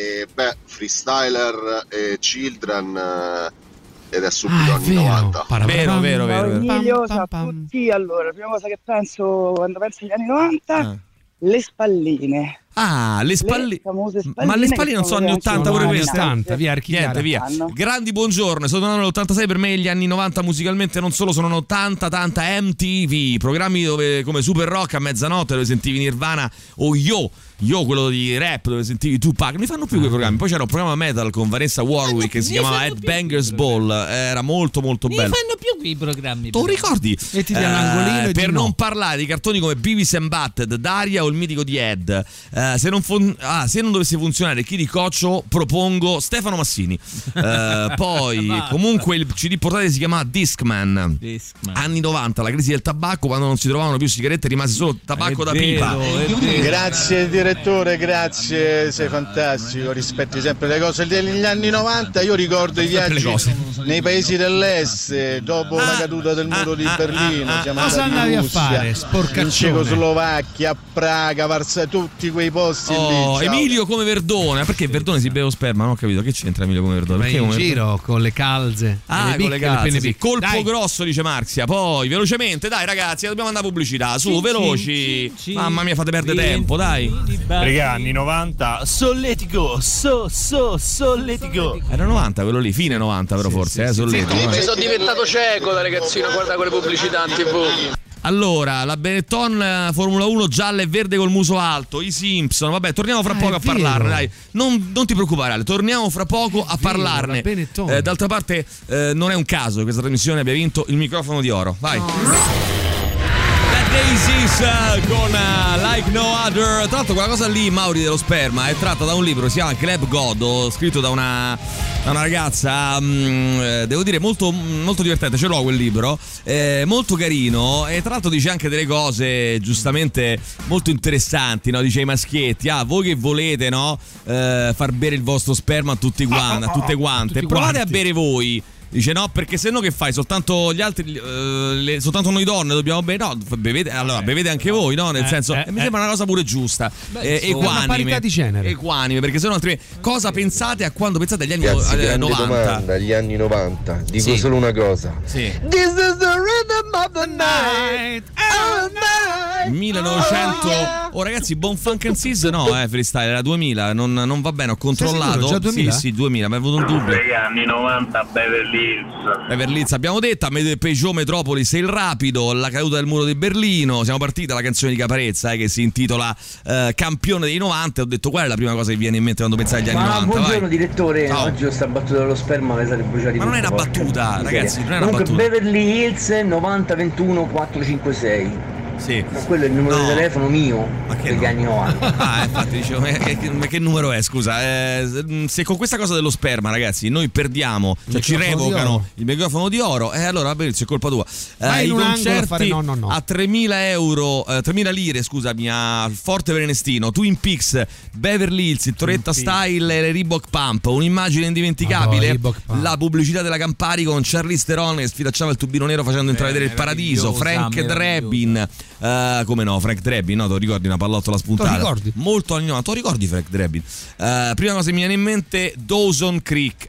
Freestyler e Children ed è subito anni 90. Vero. Emilio, ciao a tutti. Allora, la prima cosa che penso quando penso agli anni 90, le spalline. Le spalline. Ma le spalline non sono anni 80 pure queste? 80, via. Grandi buongiorno, sono tornato nell'86, per me gli anni 90 musicalmente non solo sono 80, tanta MTV, programmi dove come Super Rock a mezzanotte dove sentivi Nirvana o Yo, quello di rap dove sentivi Tupac, non mi fanno più quei programmi. Poi c'era un programma metal con Vanessa Warwick che si chiamava Headbangers Ball, era molto molto bello. Non fanno più quei programmi. Tu ricordi? Mettiti all'angolino per non parlare di cartoni come Beavis and Butthead, Daria o il mitico di Ed. Se non dovesse funzionare Chi di Coccio, propongo Stefano Massini. Poi comunque il CD portatile si chiamava Discman. Anni 90, la crisi del tabacco, quando non si trovavano più sigarette rimase solo tabacco da pipa. Grazie direttore, grazie, sei fantastico, rispetti sempre le cose degli anni 90. Io ricordo i viaggi nei paesi dell'est dopo la caduta del muro di Berlino. Cosa andavi a fare? Sporcaccione. In Cecoslovacchia, a Praga, Varsavia, tutti quei posti lì. Emilio come Verdone, perché Verdone si beve sperma? Non ho capito, che c'entra Emilio come Verdone? Perché in giro con le calze. Con le calze, sì. Colpo grosso, dice Marzia. Poi velocemente, dai ragazzi, dobbiamo andare a pubblicità, su, veloci. Mamma mia, fate perdere tempo, dai. Raga, anni 90, solletico, solletico. Era 90 quello lì, fine 90 però forse, solletico. Mi sono diventato cieco da ragazzino, guarda quelle pubblicità in TV. Allora, la Benetton Formula 1 gialla e verde col muso alto, i Simpson, vabbè, torniamo fra poco a parlarne, dai. Non ti preoccupare Ale, torniamo fra poco a parlarne. D'altra parte non è un caso che questa trasmissione abbia vinto il microfono di oro. Vai. Daisies con Like No Other. Tra l'altro quella cosa lì, Mauri, dello sperma, è tratta da un libro, si chiama Club God, scritto da una ragazza, devo dire molto, molto divertente, ce l'ho quel libro, molto carino, e tra l'altro dice anche delle cose giustamente molto interessanti, no? Dice ai maschietti, voi che volete, no? Far bere il vostro sperma a tutte quante, provate a bere voi. Dice no, perché se no che fai? Soltanto gli altri, soltanto noi donne dobbiamo bere? No, bevete anche voi, no? Nel senso, mi sembra una cosa pure giusta. Equanime. Una parità di genere. Equanime, perché se no altrimenti cosa pensate a quando pensate agli anni 90? Domanda, agli anni 90. Dico solo una cosa. Sì. This is the rhythm of the night. 1900. Oh ragazzi, Bon Funk and Sis no, freestyle era 2000, non va bene, ho controllato. Già 2000? Sì, 2000, mi è avuto un dubbio. Anni 90 Beverly Hills abbiamo detto, Peugeot Metropolis e il rapido, la caduta del muro di Berlino. Siamo partiti dalla canzone di Caparezza che si intitola Campione dei 90. Ho detto qual è la prima cosa che viene in mente quando pensai agli anni 90? Buongiorno direttore, ciao. Oggi ho sta battuta dello sperma mi sarei bruciati. Ma non è una battuta, ragazzi, non è una battuta. Beverly Hills 90 21 456. Sì. Ma quello è il numero di telefono mio degli anni 90. Infatti dicevo, ma che numero è? Scusa, se con questa cosa dello sperma, ragazzi, noi perdiamo, cioè ci revocano il microfono di oro, allora Maurizio è colpa tua. I concerti no. A 3.000 euro, 3.000 lire, scusami, a Forte Verenestino, Twin Peaks, Beverly Hills, il Torretta Style e le Reebok Pump, un'un'immagine indimenticabile, la pubblicità della Campari con Charlize Theron che sfilacciava il tubino nero facendo entrare vedere il paradiso, Frank Drebin, come no, Frank Drebin, no, te lo ricordi, una pallottola spuntata? Molto anni 90, tu ricordi Frank Drebin? Prima cosa che mi viene in mente Dawson Creek.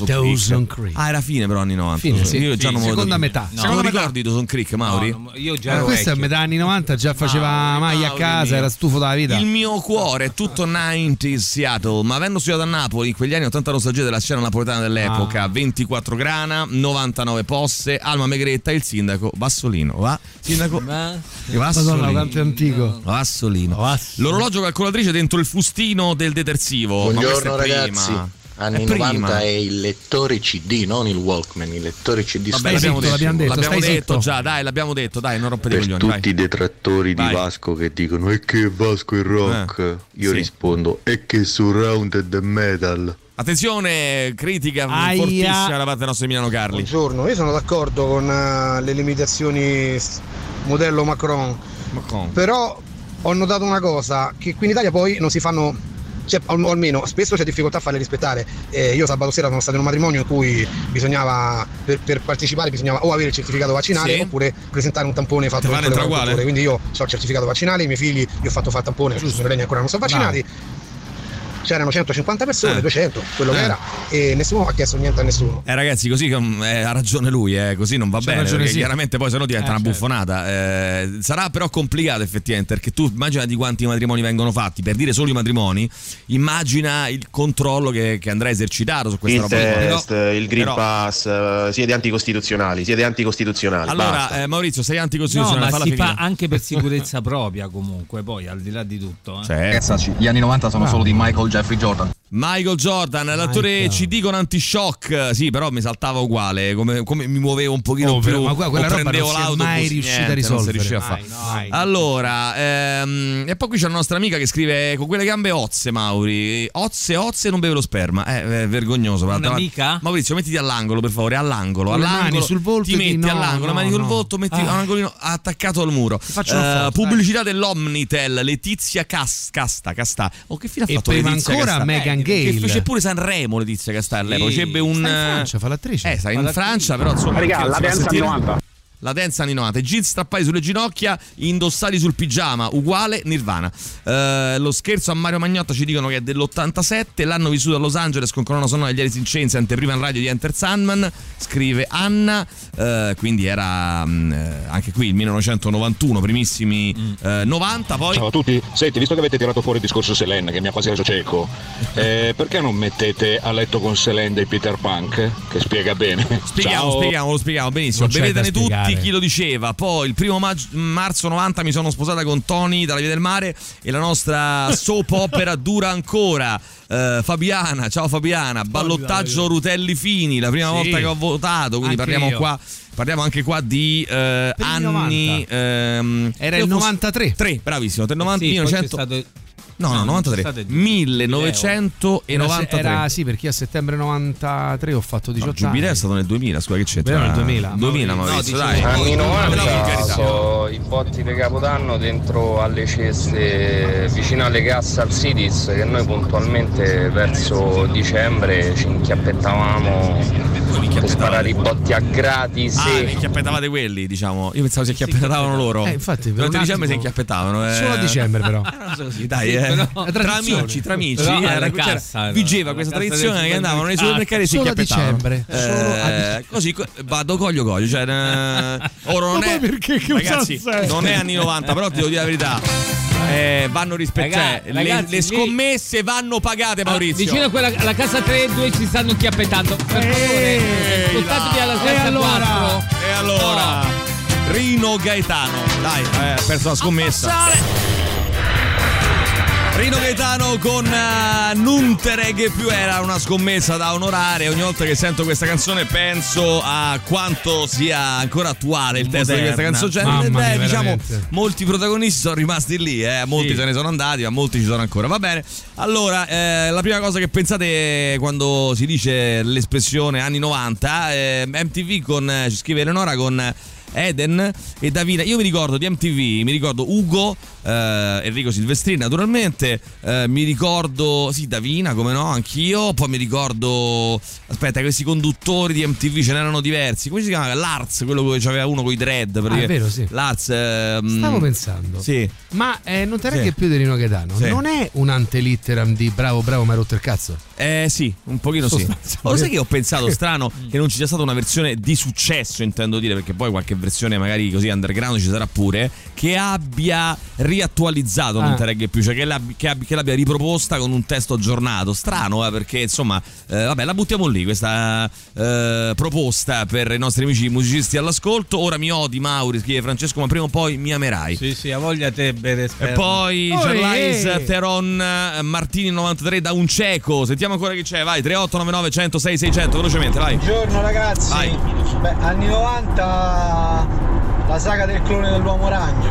Era fine però anni 90. Io già non seconda metà. Non ricordi Dawson Creek, Mauri? Io già questo è metà anni 90, già faceva maglia a casa, era stufo dalla vita. Il mio cuore è tutto 90s Seattle, ma avendo studiato a Napoli in quegli anni 80 nostalgia della scena napoletana dell'epoca, 24 Grana, 99 Posse, Alma Megretta, il sindaco Vassolino. Sindaco Vassolino. Quanto è antico. Vassolino. L'orologio calcolatrice dentro il fustino del detersivo. Buongiorno ragazzi. Anni 90 è il lettore CD, non il Walkman, il lettore CD. Vabbè, l'abbiamo detto già, l'abbiamo detto, non rompete i coglioni. Per tutti i detrattori di Vasco che dicono è che Vasco è rock, io rispondo è che surrounded metal. Attenzione, critica fortissima da parte del nostro Emiliano Carli. Buongiorno, io sono d'accordo con le limitazioni modello Macron, però ho notato una cosa, che qui in Italia poi non si fanno, cioè, o almeno spesso c'è difficoltà a farle rispettare. Io sabato sera sono stato in un matrimonio in cui bisognava, per partecipare bisognava o avere il certificato vaccinale oppure presentare un tampone fatto con le culture. Quindi io ho il certificato vaccinale, i miei figli gli ho fatto fare il tampone, i sorelli ancora non sono vaccinati. C'erano 150 persone, 200, quello che era, e nessuno ha chiesto niente a nessuno. Ragazzi, così ha ragione lui, così non va bene, perché chiaramente poi sennò diventa una buffonata. Sarà però complicato effettivamente, perché tu immagina di quanti matrimoni vengono fatti, per dire solo i matrimoni, immagina il controllo che andrà esercitato su questa roba. Test, il Green Pass, siete anticostituzionali. Allora, Maurizio, sei anticostituzionale? No, ma si fa anche per sicurezza propria comunque, poi al di là di tutto. Gli anni 90 sono solo di Jeffrey Jordan. L'attore CD con anti-shock, sì, però mi saltava uguale, come mi muovevo un pochino più, ma quella roba prendevo non si è mai riuscita a risolvere. Non si riusciva a fare. Allora, e poi qui c'è la nostra amica che scrive con quelle gambe ozze, Mauri, ozze non beve lo sperma, è vergognoso. Un'amica? Maurizio, mettiti all'angolo per favore, all'angolo, mani sul volto, ti metti all'angolo, mani sul volto, metti un angolino attaccato al muro. Pubblicità dell'Omnitel, Letizia Casta. Oh, che fine ha fatto Letizia ancora Casta? Megan Gale, che fece pure Sanremo Letizia Casta all'epoca, c'ebbe un sta in Francia, fa l'attrice, sta in Francia, però insomma, raga, la danza anni 90. La dance anni 90, jeans strappati sulle ginocchia, indossati sul pigiama, uguale Nirvana. Lo scherzo a Mario Magnotta ci dicono che è dell'87, l'hanno vissuto a Los Angeles con colonna sonora di Alice in Chains, anteprima in radio di Enter Sandman, scrive Anna, quindi era anche qui il 1991, primissimi 90 poi. Ciao a tutti, senti, visto che avete tirato fuori il discorso Selene che mi ha quasi reso cieco, perché non mettete A letto con Selene dei Peter Punk, che spiega bene? Lo spieghiamo benissimo, bevetene tutti. Chi lo diceva. Poi il 1 marzo 90 mi sono sposata con Tony dalla Via del Mare e la nostra soap opera dura ancora. Fabiana, ciao Fabiana, ballottaggio Rutelli Fini, la prima volta che ho votato, quindi parliamo anche qua di anni era il 93. Bravissimo, del 1900. No, 93. 1993. Era sì, perché a settembre 93 ho fatto 18 anni. Il giubileo è stato nel 2000, scusa, che c'entra? Nel 2000, Maurizio, dai. Anni 90 so i botti di Capodanno dentro alle ceste vicino alle casse al Cities, che noi puntualmente verso dicembre ci inchiappettavamo per sparare i botti a gratis. Vi inchiappettavate quelli, diciamo. Io pensavo si inchiappettavano loro. Infatti, durante dicembre si inchiappettavano. Solo a dicembre però. Così, dai, tra amici vigeva questa tradizione che andavano nei supermercati e si inchiappettavano. Dicembre. Così vado coglio, cioè ora non è, ragazzi, non è anni 90, però ti devo dire la verità, vanno rispettate, le scommesse vanno pagate, Maurizio. Vicino a quella, alla casa 3 e 2 ci stanno inchiappettando, per favore ascoltatevi alla casa 4. E allora Rino Gaetano, dai, ha perso la scommessa. Rino Gaetano con Non te reggae più, era una scommessa da onorare. Ogni volta che sento questa canzone penso a quanto sia ancora attuale il testo di questa canzone. Diciamo, molti protagonisti sono rimasti lì, molti se ne sono andati, ma molti ci sono ancora. Va bene. Allora, la prima cosa che pensate quando si dice l'espressione anni 90, MTV ci scrive Eleonora con Eden e Davina. Io mi ricordo di MTV, mi ricordo Ugo, Enrico Silvestrini naturalmente, mi ricordo Davina, come no, anch'io. Poi mi ricordo, aspetta, questi conduttori di MTV ce n'erano diversi. Come si chiamava? L'Arts, quello che aveva uno con i dread, è vero, sì. L'Arts, stavo pensando, sì. Ma non te reggae più di Rino Gaetano, sì. Non è un antelitteram di bravo mi ha rotto il cazzo? Sì, un pochino sì. Lo sai che ho pensato, strano che non ci sia stata una versione di successo, intendo dire, perché poi qualche versione magari così underground ci sarà pure, che abbia riattualizzato Non te reggae più, cioè che l'abbia riproposta con un testo aggiornato. Strano, perché insomma, vabbè, la buttiamo lì questa proposta per i nostri amici musicisti all'ascolto. Ora mi odi Mauri, scrive Francesco, ma prima o poi mi amerai. Sì, a voglia te bere sperma. E poi Charlize Teron Martini 93 da un cieco. Sentiamo ancora chi c'è, vai. 3899 106 600, velocemente, vai. Buongiorno ragazzi. Vai. Anni 90, la saga del clone dell'uomo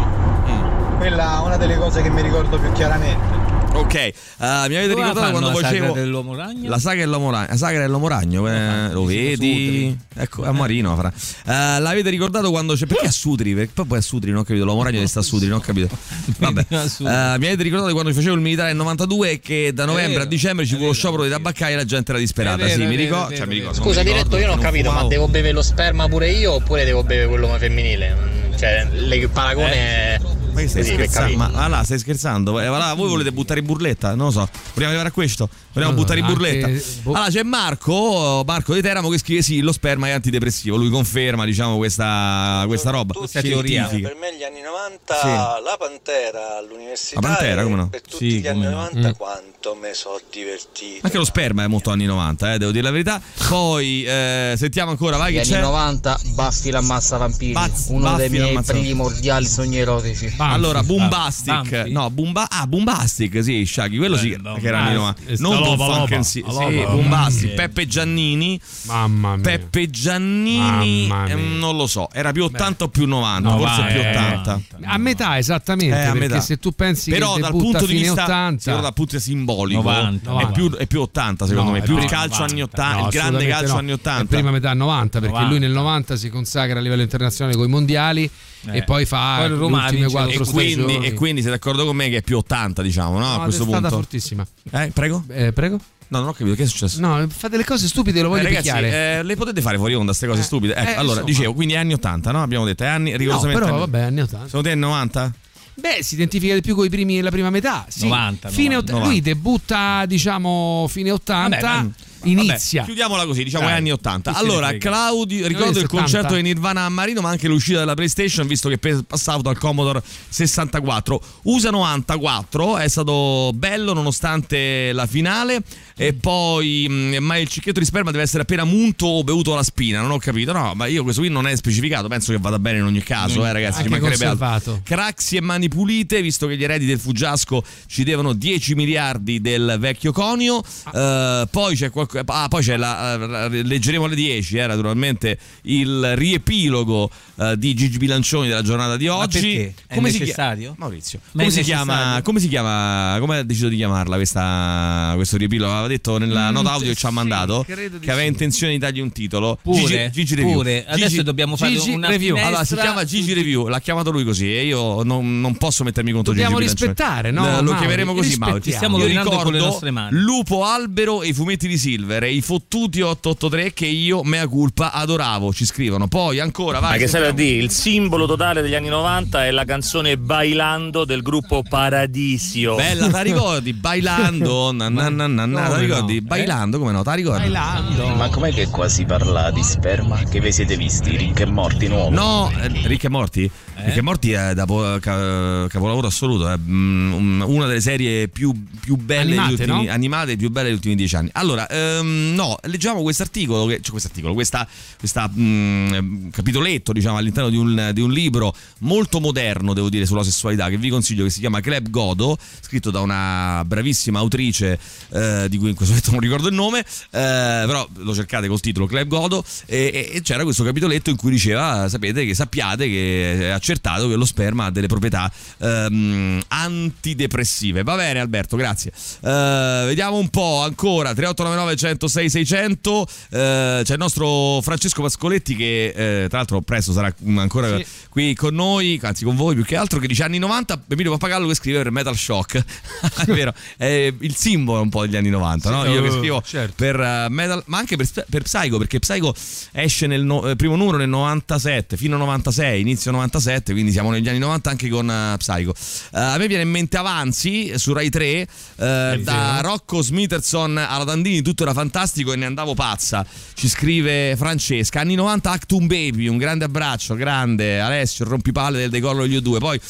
ragno. Quella è una delle cose che mi ricordo più chiaramente. Ok, mi avete ricordato quando facevo la saga dell'uomo ragno, lo vedi? Ecco, a Marino l'avete ricordato quando c'è, perché a Sutri? Perché poi a Sutri non ho capito, l'uomo ragno sta a Sutri, non ho capito. Vabbè. Mi avete ricordato quando facevo il militare nel 92 e che da novembre a dicembre ci fu lo sciopero dei tabaccai e la gente era disperata. Sì, mi ricordo. Scusa, diretto, io non ho capito, ma devo bere lo sperma pure io oppure devo bere quello femminile? Cioè, il paragone Ma stai scherzando? Ma stai scherzando? Voi volete buttare in burletta? Non lo so. Vogliamo arrivare a questo? Vogliamo buttare in burletta? Allora c'è Marco di Teramo che scrive sì, lo sperma è antidepressivo. Lui conferma, diciamo, questa roba. Questa teoria. Per me gli anni 90, la Pantera all'università. La Pantera, come no? Per tutti gli anni 90 quanto me so divertito. Anche lo sperma è molto anni 90, devo dire la verità. Poi sentiamo ancora, vai, che c'è? Gli anni 90, Buffy l'ammazza vampiri. Uno dei miei primordiali sogni erotici. Allora, Boombastic. No, Boombastic, sì, Shaggy, quello sì che era anni 90. Non Bonfunk, sì, Boombastic. Peppe Giannini. Mamma mia. Peppe Giannini, non lo so, era più 80 o più 90, forse più 80. A metà esattamente, perché metà. Se tu pensi però che dal punto di vista 80, dal punto di vista simbolico 90. È più 80 secondo me, più il calcio 90. Anni 80, il grande calcio anni 80. È prima metà 90, perché lui nel 90 si consacra a livello internazionale con i mondiali e poi fa le ultime 4 stagioni. E quindi siete d'accordo con me che è più 80, diciamo, no? A questo punto. È stata fortissima. Prego? Prego? No, non ho capito, che è successo? No, fate le cose stupide, lo voglio picchiare. Le potete fare fuori onda, queste cose stupide. Allora, insomma. Dicevo, quindi anni 80, no? Abbiamo detto, anni rigorosamente. No, però vabbè, anni 80. Secondo te anni 90? Beh, si identifica di più con i primi, la prima metà. Sì. 90. Lui debutta, diciamo, fine 80. Vabbè, inizia. Chiudiamola così, diciamo è anni 80. Allora, Claudio, ricordo il concerto di Nirvana a Marino, ma anche l'uscita della PlayStation, visto che passavo dal Commodore 64. USA 94 è stato bello nonostante la finale. E poi, ma il cicchetto di sperma deve essere appena munto o bevuto alla spina, non ho capito. No, ma io questo qui non è specificato, penso che vada bene in ogni caso, ragazzi, ci mancherebbe altro. Craxi e mani pulite, visto che gli eredi del Fuggiasco ci devono 10 miliardi del vecchio conio. Poi c'è poi c'è leggeremo alle 10, naturalmente il riepilogo di Gigi Bilancioni della giornata di oggi. Come è necessario? Maurizio. Come si chiama? Come ha deciso di chiamarla questo riepilogo? Aveva detto nella nota audio che ci ha mandato che aveva intenzione di dargli un titolo. Gigi Review. Pure. Adesso dobbiamo fare una review. Finestra. Allora si chiama Gigi Review, l'ha chiamato lui così e io non posso mettermi contro Gigi Bilancioni. Dobbiamo rispettare, no? Lo chiameremo così, Mauro. Ci stiamo rovinando con le nostre mani. Lupo Albero e i fumetti di Silver e i fottuti 883 che io, mea culpa, adoravo, ci scrivono. Poi ancora, vai. Ma che serve a dire? Il simbolo totale degli anni 90 è la canzone Bailando del gruppo Paradisio. Bella, ta ricordi? Bailando, ta ricordi? Bailando, come no? Ta ricordi? Bailando. Ma com'è che qua si parla di sperma? Che vi siete visti? Ricchi e morti nuovo? No, Ricchi e morti? Perché Morty è da capolavoro assoluto, è una delle serie più belle animate più belle degli ultimi 10 anni. Allora, leggiamo quest'articolo, questa capitoletto, diciamo, all'interno di un libro molto moderno, devo dire, sulla sessualità, che vi consiglio, che si chiama Club Godot, scritto da una bravissima autrice di cui in questo momento non ricordo il nome, però lo cercate col titolo Club Godot, e c'era questo capitoletto in cui diceva: sappiate che è accertato che lo sperma ha delle proprietà antidepressive. Va bene Alberto, grazie. Vediamo un po' ancora. 3899 106 600. C'è il nostro Francesco Pascoletti che tra l'altro presto sarà ancora qui con noi, anzi con voi più che altro, che dice anni 90 Emilio Pappagallo che scrive per Metal Shock. È vero, è il simbolo un po' degli anni 90, no? Io che scrivo per Metal, ma anche per Psycho, perché Psycho esce nel primo numero nel 97 fino al 96, inizio 97, quindi siamo negli anni 90 anche con Psycho. A me viene in mente Avanzi su Rai 3, da Rocco Smitherson alla Dandini, tutto era fantastico e ne andavo pazza. Ci scrive Francesca, anni 90 Actum Baby, un grande abbraccio, grande Alessio, il rompipalle del decollo degli U2. Poi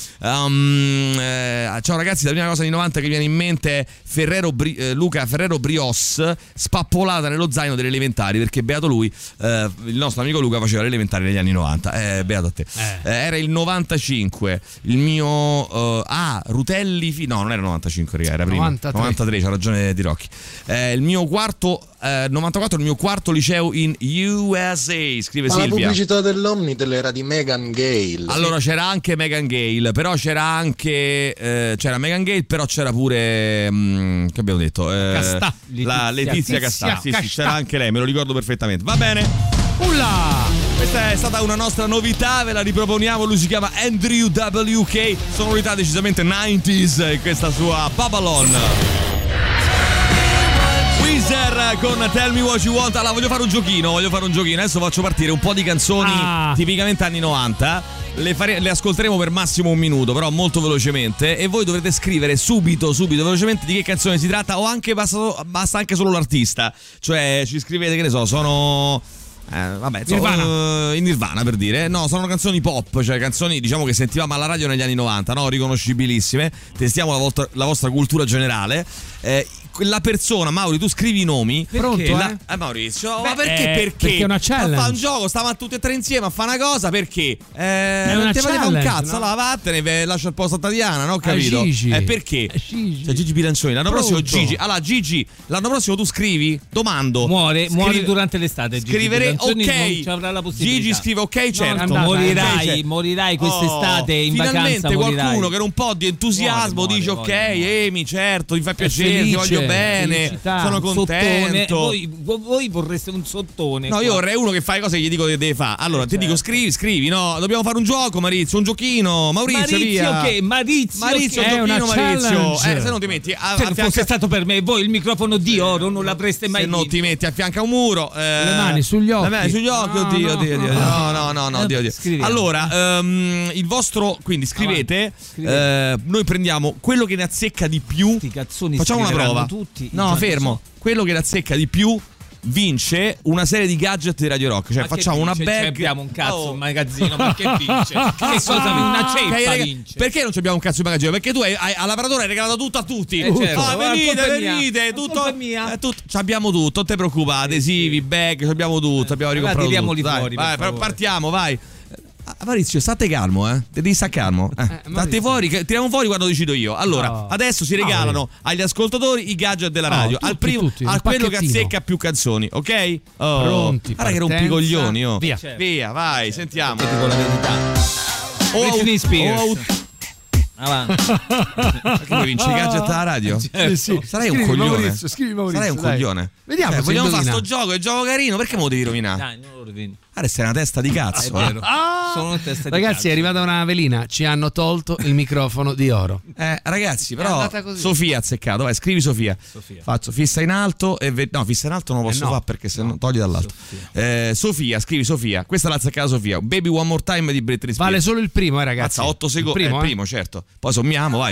ciao ragazzi, la prima cosa anni 90 che viene in mente è Luca Ferrero Brios, spappolata nello zaino delle elementari, perché beato lui, il nostro amico Luca faceva le elementari negli anni 90, beato a te. Era il 95 il mio Rutelli no, non era 95 raga, era prima 93, c'ha ragione Di Rocchi. Il mio quarto 94 il mio quarto liceo in USA, scrive ma Silvia. La pubblicità dell'Omnitel era di Megan Gale. Allora c'era anche Megan Gale, però c'era Megan Gale, però c'era pure che abbiamo detto? Castà. La Letizia Castà. Sì, c'era anche lei, me lo ricordo perfettamente. Va bene. Questa è stata una nostra novità, ve la riproponiamo. Lui si chiama Andrew WK, sonorità decisamente 90s in questa sua Babylon. Weezer con Tell Me What You Want. Allora voglio fare un giochino. Adesso faccio partire un po' di canzoni tipicamente anni 90. Le ascolteremo per massimo un minuto, però molto velocemente, e voi dovrete scrivere subito velocemente di che canzone si tratta, o anche basta anche solo l'artista. Cioè ci scrivete, che ne so, sono Nirvana. In Nirvana, per dire. No, sono canzoni pop, cioè canzoni, diciamo, che sentivamo alla radio negli anni 90, no? Riconoscibilissime. Testiamo la vostra cultura generale. La persona, Mauri, tu scrivi i nomi. Pronto? Maurizio, ma perché? Perché è una challenge. Ma fa un gioco, stavamo tutti e tre insieme a fare una cosa, perché? Non ti challenge, un cazzo, no? Allora vattene, lascia il posto a Tatiana, non ho capito. Perché? Gigi. Cioè, Gigi Bilancioni, l'anno prossimo Gigi. Allora Gigi, l'anno prossimo tu scrivi, domando. Muore durante l'estate. Scrivere ok. Non ci avrà la possibilità. Gigi scrive ok, certo. Morirai quest'estate in finalmente vacanza. Qualcuno che era un po' di entusiasmo dice ok, Emi, certo, mi fa piacere, ti voglio bene. Sono contento. Voi vorreste un sottone. No, io vorrei uno che fa le cose che gli dico che deve fare. Allora, ti dico scrivi, no, dobbiamo fare un gioco, Maurizio, un giochino. Maurizio, via. Maurizio, giochino, Maurizio. Se non ti metti se fosse stato per me, voi il microfono di oro non l'avreste mai vinto. Se non ti metti a fianco a un muro, le mani sugli occhi. Oddio. No. Allora, il vostro, quindi scrivete. Noi prendiamo quello che ne azzecca di più. Facciamo una prova. No, fermo. Quello che ne azzecca di più vince una serie di gadget di Radio Rock. Cioè, facciamo una bag. Abbiamo un cazzo in magazzino, perché vince? Che cosa una ceppa vince? Perché non abbiamo un cazzo in magazzino? Perché tu a lavoratore hai regalato tutto a tutti. Venite, tutto abbiamo tutto, non ti preoccupate, adesivi, bag, abbiamo tutto, abbiamo ricomprato tutto. Fuori, vai, partiamo, vai. Maurizio, state calmo, devi stare calmo. State fuori, tiriamo fuori quando decido io. Allora, adesso si regalano agli ascoltatori i gadget della radio. Al primo, a quello che azzecca più canzoni, ok? Pronti. Guarda che rompicoglioni, Via, vai, sentiamo. Dico la verità. Britney Spears. Avanti. Che vinci i gadget alla radio? Sì. Sarai un coglione. Scrivi Maurizio. Sarai un coglione. Vediamo. Vogliamo fare sto gioco, è un gioco carino, perché me lo devi rovinare? Dai, non lo rovini. Sei una testa di cazzo. Sono una testa di ragazzi, cazzo. è arrivata una velina, ci hanno tolto il microfono di oro. Ragazzi, però Sofia ha azzeccato. Vai, scrivi Sofia. Faccio fissa in alto no, fissa in alto non lo posso fare perché se no togli dall'alto. Sofia, scrivi Sofia. Questa l'ha azzeccata Sofia. Baby One More Time di Britney Spears. Vale solo il primo, ragazzi. 8 secondi. Il primo, certo. Poi sommiamo, vai.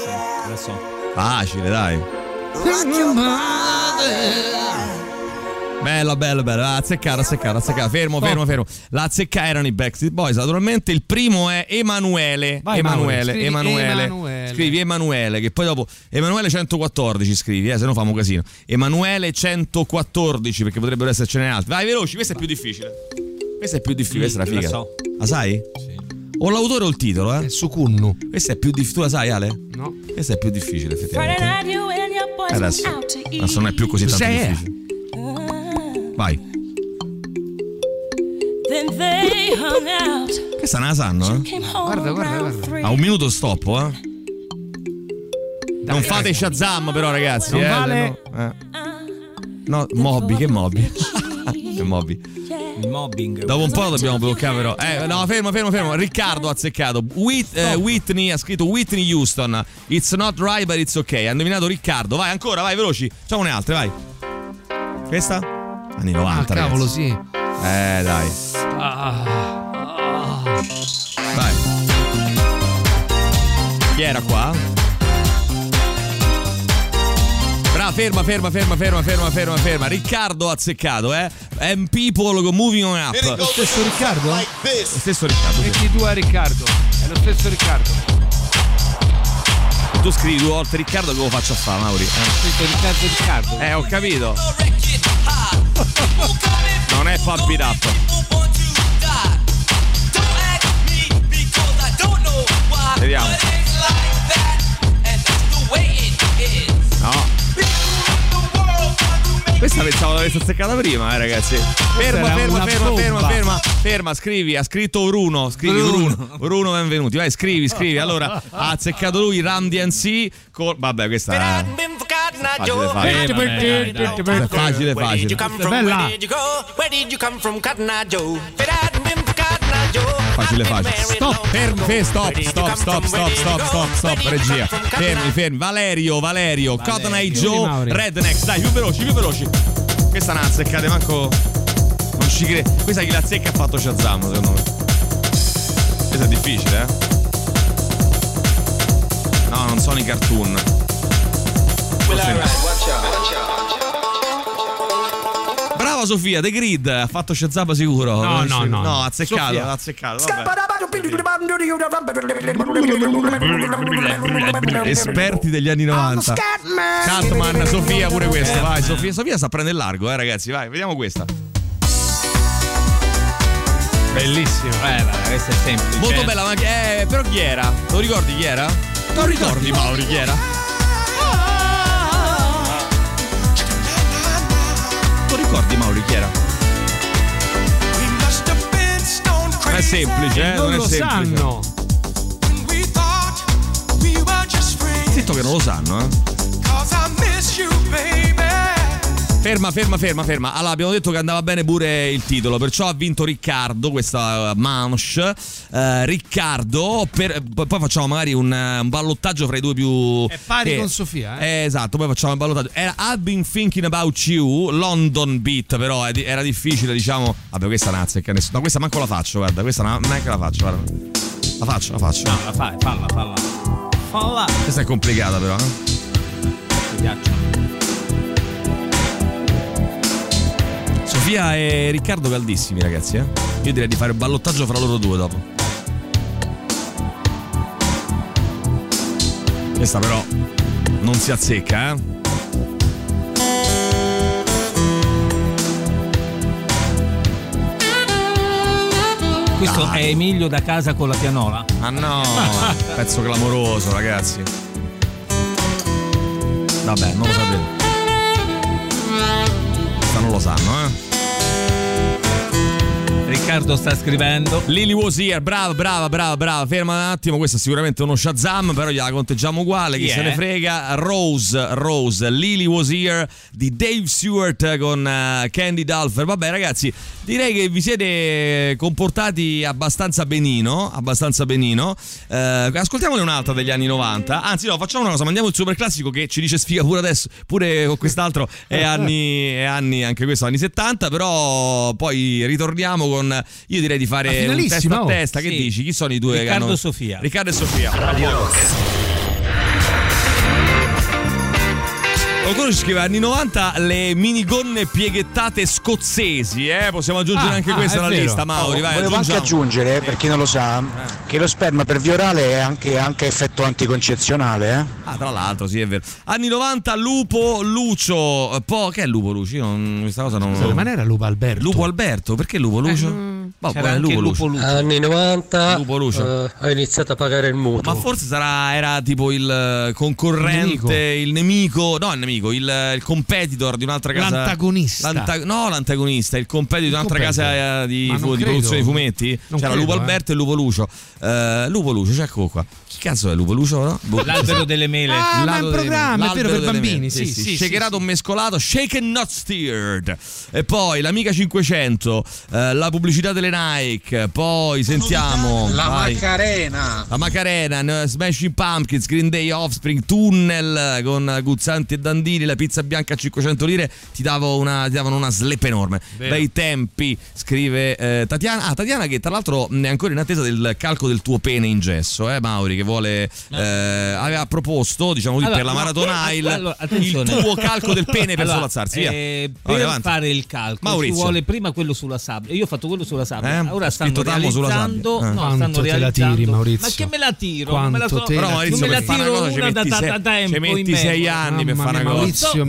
Adesso. Facile, dai. Bella, azzeccata. Fermo. La azzecca erano i Backstreet Boys, naturalmente. Il primo è Emanuele. Vai, Emanuele. Scrivi Emanuele, che poi dopo Emanuele 114 scrivi, se no famo casino. Emanuele 114, perché potrebbero essercene altri. Vai, veloci, questa è più difficile. Questa è la figa. So. La sai? Sì. O l'autore o il titolo, È Sukunnu. Questa è più difficile. Tu la sai, Ale? No. Questa è più difficile, effettivamente. Adesso non è più così tanto difficile. Vai. Questa non la sanno, Guarda. A un minuto stoppo, Non fate Shazam, però, ragazzi. Non vale. No, Moby, che Moby? Che Moby? Il mobbing. Dopo un po' lo dobbiamo bloccare, però. No, fermo. Riccardo ha azzeccato. Whitney ha scritto Whitney Houston. It's not right, but it's okay. Ha indovinato Riccardo. Vai, ancora, vai, veloci. Facciamone altre, vai. Questa? Anni 90. Cavolo, ragazzi. sì. Dai. Vai. Chi era qua? Ferma. Riccardo ha azzeccato, And people go moving on up. Lo stesso Riccardo? Lo stesso Riccardo. Metti tu a Riccardo. È lo stesso Riccardo. Tu scrivi 2 volte Riccardo, che lo faccio a fare, Mauri? Ho scritto Riccardo. Ho capito. Non è Pump It Up. Vediamo. No. Questa pensavo l'avesse azzeccata prima, ragazzi. Ferma, scrivi, ha scritto Bruno. Bruno, benvenuti. Vai, scrivi. Allora, ha azzeccato lui Run DMC con... Vabbè, questa è facile. Bella. Facile. Stop. Regia. Fermi. Valerio. Cotton Eye Joe. Rednex. Dai, più veloci. Questa non azzeccate manco. Non ci credo. Questa chi l'azzecca ha fatto Shazam, secondo me. Questa è difficile, No, non sono i cartoon. Brava Sofia, The Grid, ha fatto Shazam sicuro. No, azzeccato. Vabbè. Esperti degli anni 90. Cartman, Sofia pure questa. Vai, Sofia sta prendendo il largo, ragazzi. Vai, vediamo questa. Bellissimo. Questa è semplice. Molto bella, ma però chi era? Lo ricordi chi era? Non ricordi, Mauri, chi era? Lo ricordi, Mauri, chi era? Non è semplice, non è semplice. Sanno. Zitto che non lo sanno, Ferma. Allora, abbiamo detto che andava bene pure il titolo, perciò ha vinto Riccardo questa manche. Riccardo, poi facciamo magari un ballottaggio fra i due più. È pari con Sofia, esatto, poi facciamo il ballottaggio. Era I've Been Thinking About You, London Beat, però era difficile, diciamo. Vabbè, questa nazza che nessuno. No, questa manco la faccio, guarda, questa neanche la faccio, guarda. La faccio. No, falla. Questa è complicata, però, Mi piace. Sofia e Riccardo caldissimi, ragazzi, Io direi di fare un ballottaggio fra loro due dopo. Questa però non si azzecca, Questo è Emilio da casa con la pianola? Ah no, pezzo clamoroso, ragazzi. Vabbè, non lo sapete. Non lo sanno, Riccardo sta scrivendo. Lily Was Here, brava. Ferma un attimo, questo è sicuramente uno Shazam, però gliela conteggiamo uguale, chi se ne frega. Rose, Lily Was Here di Dave Stewart con Candy Dulfer. Vabbè, ragazzi, direi che vi siete comportati abbastanza benino. Ascoltiamone un'altra degli anni 90. Anzi, no, facciamo una cosa, mandiamo il super classico che ci dice sfiga pure adesso, pure con quest'altro è anni anche questo anni 70, però poi ritorniamo con, io direi di fare un testa a testa. Che dici? Chi sono i due? Riccardo e Sofia. Riccardo e Sofia. Radio Rock. Qualcuno ci scrive anni 90 le minigonne pieghettate scozzesi, possiamo aggiungere anche questa alla lista, Mauri. Vai, volevo anche aggiungere, per chi non lo sa, che lo sperma per via orale è anche effetto anticoncezionale. Tra l'altro, sì, è vero. Anni 90 Lupo Lucio. Che è Lupo Lucio? Questa cosa non. Ma non era Lupo Alberto? Lupo Alberto, perché Lupo Lucio? Lupo Lucio. Anni 90 Lupo Lucio ha iniziato a pagare il mutuo. Ma forse era tipo il concorrente, il nemico, il competitor di un'altra casa. L'antagonista. L'antagonista, il competitor di un'altra casa di produzione di fumetti. C'era Lupo Alberto e Lupo Lucio. Lupo Lucio, c'è qua. Che cazzo è Lupo Lucio? No? L'albero delle mele. Ma è un programma, è vero, per bambini. Sì. Shakerato mescolato, shaken not steered. E poi l'Amica 500, la pubblicità delle Nike. Poi sentiamo la Macarena, Smashing Pumpkins, Green Day, Offspring, Tunnel con Guzzanti e Dandini, la pizza bianca a 500 lire ti davano una slep enorme. Bei tempi, scrive Tatiana. Tatiana, che tra l'altro è ancora in attesa del calco del tuo pene in gesso, Mauri, che vuole aveva proposto, diciamo così, per la Marathon Isle il tuo calco del pene per solazzarsi. Per fare il calco ci vuole prima quello sulla sabbia. Io ho fatto quello sulla sabbia. Ora stanno realizzando. Quanto te la tiri, Maurizio? Ma che me la tiro? Però Maurizio, me la tiro una da tempo. Ci metti 6 anni per fare una cosa.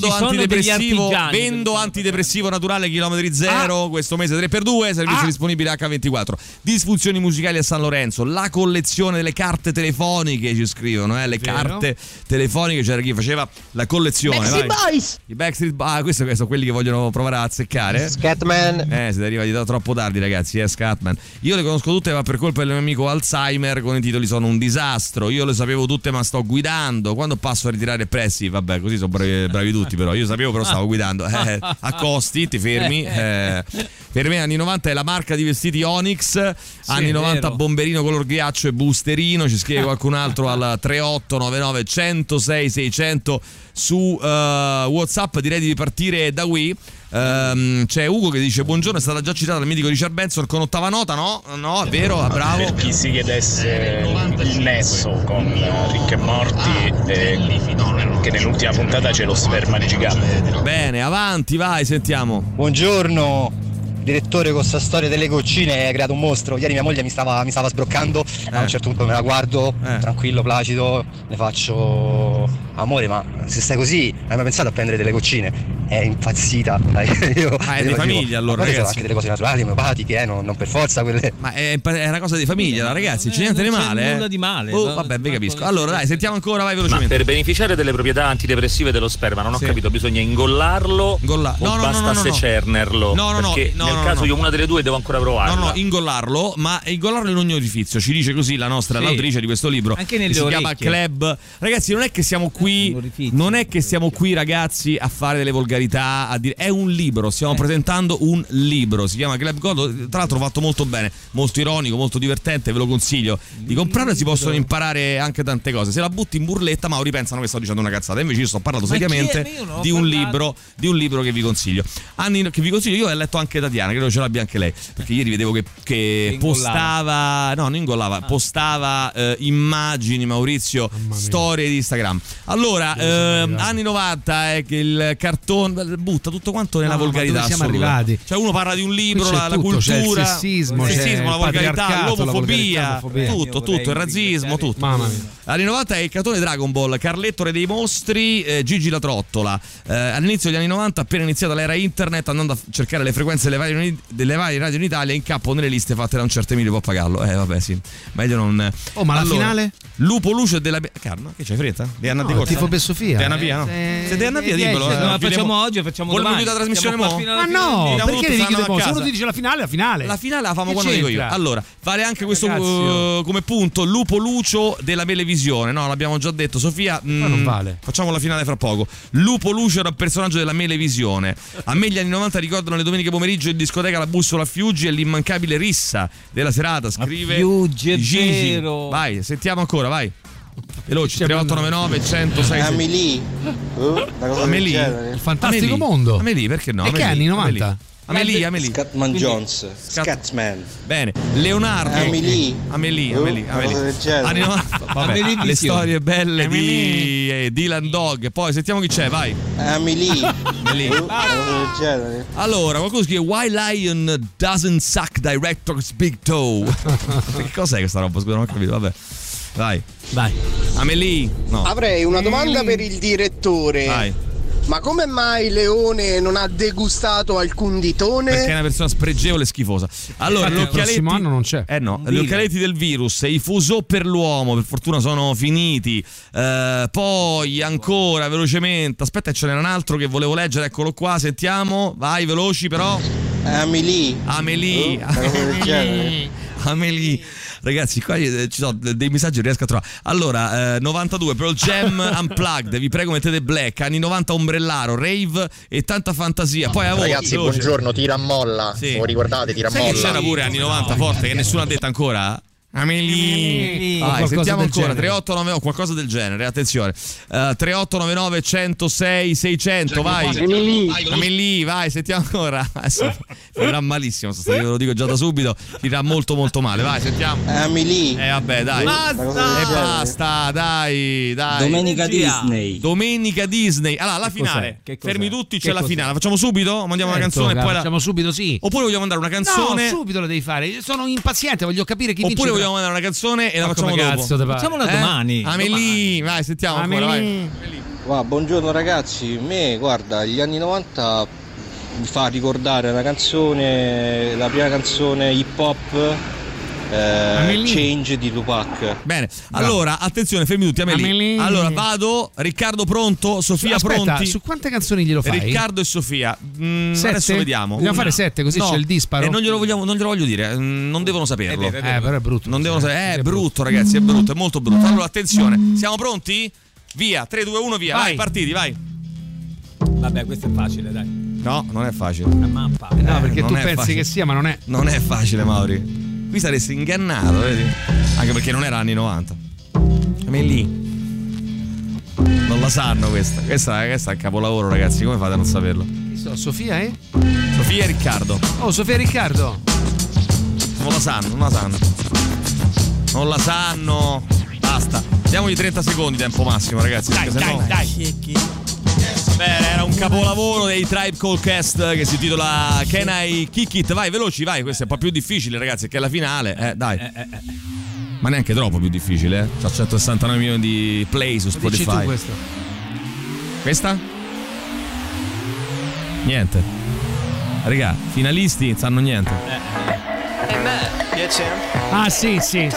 Vendo antidepressivo naturale chilometri zero. Questo mese 3x2, servizio disponibile H24. Disfunzioni musicali a San Lorenzo. La collezione delle carte telefoniche, ci scrivono, le carte telefoniche. C'era chi faceva la collezione. Backstreet Boys. I Backstreet Boys. Questi sono quelli che vogliono provare a azzeccare. Scatman. Siete arrivati troppo tardi, ragazzi. Scatman. Io le conosco tutte, ma per colpa del mio amico Alzheimer con i titoli sono un disastro. Io le sapevo tutte, ma sto guidando. Quando passo a ritirare prezzi, vabbè, così sono bravi tutti, però io sapevo, però stavo guidando. A costi, ti fermi. Per me anni 90 è la marca di vestiti Onyx, anni 90 bomberino color ghiaccio e boosterino. Ci scrive qualcun altro al 3899 106 600 su WhatsApp. Direi di partire da qui. C'è Ugo che dice: buongiorno, è stata già citata dal mitico Richard Benson con Ottava Nota. No, è vero, bravo. Per chi si chiedesse il nesso con Rick e Morty, che nell'ultima puntata c'è lo sperma gigante. Bene, avanti, vai, sentiamo. Buongiorno. Direttore, con questa storia delle goccine hai creato un mostro. Ieri mia moglie mi stava sbroccando. A un certo punto me la guardo, tranquillo, placido, le faccio: amore, ma se stai così, hai mai pensato a prendere delle goccine? È impazzita. È di famiglia, allora, ragazzi. Sono anche delle cose naturali, omeopatiche, non per forza quelle. Ma è una cosa di famiglia, ragazzi. C'è niente di male. Nulla di male. Vabbè, vi capisco. Allora, dai, sentiamo ancora, vai velocemente. Ma per beneficiare delle proprietà antidepressive dello sperma, non ho capito, bisogna ingollarlo o basta secernerlo? Perché nel caso io una delle due devo ancora provarla. No, ingollarlo, ma ingollarlo in ogni orifizio. Ci dice così la nostra l'autrice di questo libro. Anche nelle orecchie. Si chiama Club. Ragazzi, non è che siamo qui, ragazzi, a fare delle volgarità, a dire. È un libro, stiamo presentando un libro. Si chiama Club God. Tra l'altro fatto molto bene, molto ironico, molto divertente. Ve lo consiglio di comprarlo. Si possono imparare anche tante cose. Se la butti in burletta, Mauri pensano che sto dicendo una cazzata. Invece io sto parlando seriamente di un libro che vi consiglio. Io ho letto anche Tatiana, credo ce l'abbia anche lei, perché ieri vedevo che postava, postava immagini, Maurizio, storie di Instagram. Allora, anni 90 è che il cartone butta tutto quanto nella volgarità. Siamo arrivati. Cioè uno parla di un libro, la cultura, il sessismo, la volgarità, l'omofobia, tutto, il razzismo, tutto. Mamma mia. Anni 90 è il cartone Dragon Ball, Carletto Re dei Mostri, Gigi la Trottola. All'inizio degli anni 90, appena iniziata l'era internet, andando a cercare le frequenze delle varie radio in Italia, incappo nelle liste fatte da un certo Emilio Pappagallo. Vabbè, sì, meglio non. Ma la finale? Lupo Lucio della Carma, che c'hai fretta? Tifo per Sofia. Di Anna Pia, no? Se di Anna Pia, dimmelo. Non facciamo oggi, facciamo domani. Vuoi la trasmissione mo? Ma no, perché devi chiudere mo? Se uno ti dice la finale. La finale la famo quando dico io. Allora, vale anche questo come punto Lupo Lucio della Melevisione. No, l'abbiamo già detto, Sofia. Ma non vale. Facciamo la finale fra poco. Lupo Lucio era un personaggio della Melevisione. A me gli anni 90 ricordano le domeniche pomeriggio in discoteca La Bussola a Fiuggi e l'immancabile rissa della serata. Scrive Fiuggi, è Gigi. vero. Vai, sentiamo ancora, vai. Veloci, 3899 106. Amelie. Il fantastico mondo. Amelie, perché no? E che anni 90? Amelie. Scatman Jones. Scatsman. Bene. Leonardo. Amelie. Anni 90. Vabbè, le storie belle di Dylan Dog. Poi sentiamo chi c'è, vai. Amelie. Allora, qualcuno scrive Why Lion doesn't suck director's big toe. Che cos'è questa roba? Scusa, non ho capito. Vabbè. Vai. Amelie. No. Avrei una domanda per il direttore. Vai. Ma come mai Leone non ha degustato alcun ditone? Perché è una persona spregevole e schifosa. Allora, il prossimo anno non c'è. Gli occhialetti del virus, i Fuso per l'uomo, per fortuna sono finiti. Poi ancora velocemente. Aspetta, ce n'era un altro che volevo leggere, eccolo qua, sentiamo. Vai, veloci però. Amelie. Ragazzi, qua ci sono dei messaggi che riesco a trovare. Allora, 92 Pearl Jam Unplugged, vi prego mettete Black, anni 90 Ombrellaro, Rave e tanta fantasia. Poi a voi, ragazzi, buongiorno, tira a molla. Sì. Non ricordate, tira a molla. C'era pure anni 90 forte che nessuno ha detto ancora. Amelie. Vai, sentiamo ancora 3899 o qualcosa del genere, attenzione. 3899 106 600, vai. Amelie, vai, sentiamo ancora. Adesso finirà malissimo, ve lo dico già da subito, finirà molto molto male. Vai, sentiamo. Amelie. Vabbè, dai. Basta, dai. Domenica Disney. Allora, la finale. Fermi tutti, c'è la finale. La facciamo subito? Mandiamo una canzone e poi facciamo subito, sì. Oppure vogliamo mandare una canzone? No, subito la devi fare. Sono impaziente, voglio capire chi vince. Oppure vogliamo mandare una canzone e la facciamo dopo. Facciamola domani. Amelie, vai, sentiamo ancora, vai. Buongiorno ragazzi, guarda, gli anni 90 mi fa ricordare la prima canzone hip hop Change di Tupac. Bene, allora attenzione, fermi tutti, Amelie. Allora vado, Riccardo pronto, Sofia pronti. Su quante canzoni glielo fai? Riccardo e Sofia. Adesso vediamo. Vogliamo fare 7 così c'è il disparo. Non glielo voglio dire, non devono saperlo. Però è brutto. Non devono sapere. È brutto, ragazzi, è molto brutto. Allora attenzione, siamo pronti? Via, 3, 2, 1, via. Vai, partiti, vai. Vabbè, questo è facile, dai. No, non è facile. La mappa. No, perché tu pensi facile. Che sia, ma non è. Non è facile, Mauri. Qui saresti ingannato, vedi? Anche perché non era anni 90. Amelie. Non la sanno questa. Questa è un capolavoro, ragazzi. Come fate a non saperlo? Sofia, Sofia e Riccardo. Oh, Sofia e Riccardo. Non la sanno. Basta. Diamogli 30 secondi tempo massimo, ragazzi. Dai. Beh, era un capolavoro dei Tribe Called Quest che si intitola Can I Kick It? Vai, veloci, vai. Questo è un po' più difficile, ragazzi, che è la finale. Dai. Ma neanche troppo più difficile, C'ha 169 milioni di play su Spotify. Dici tu questo? Questa? Niente. Raga, finalisti sanno niente. Hey Matt, yeah champ. Ah sì.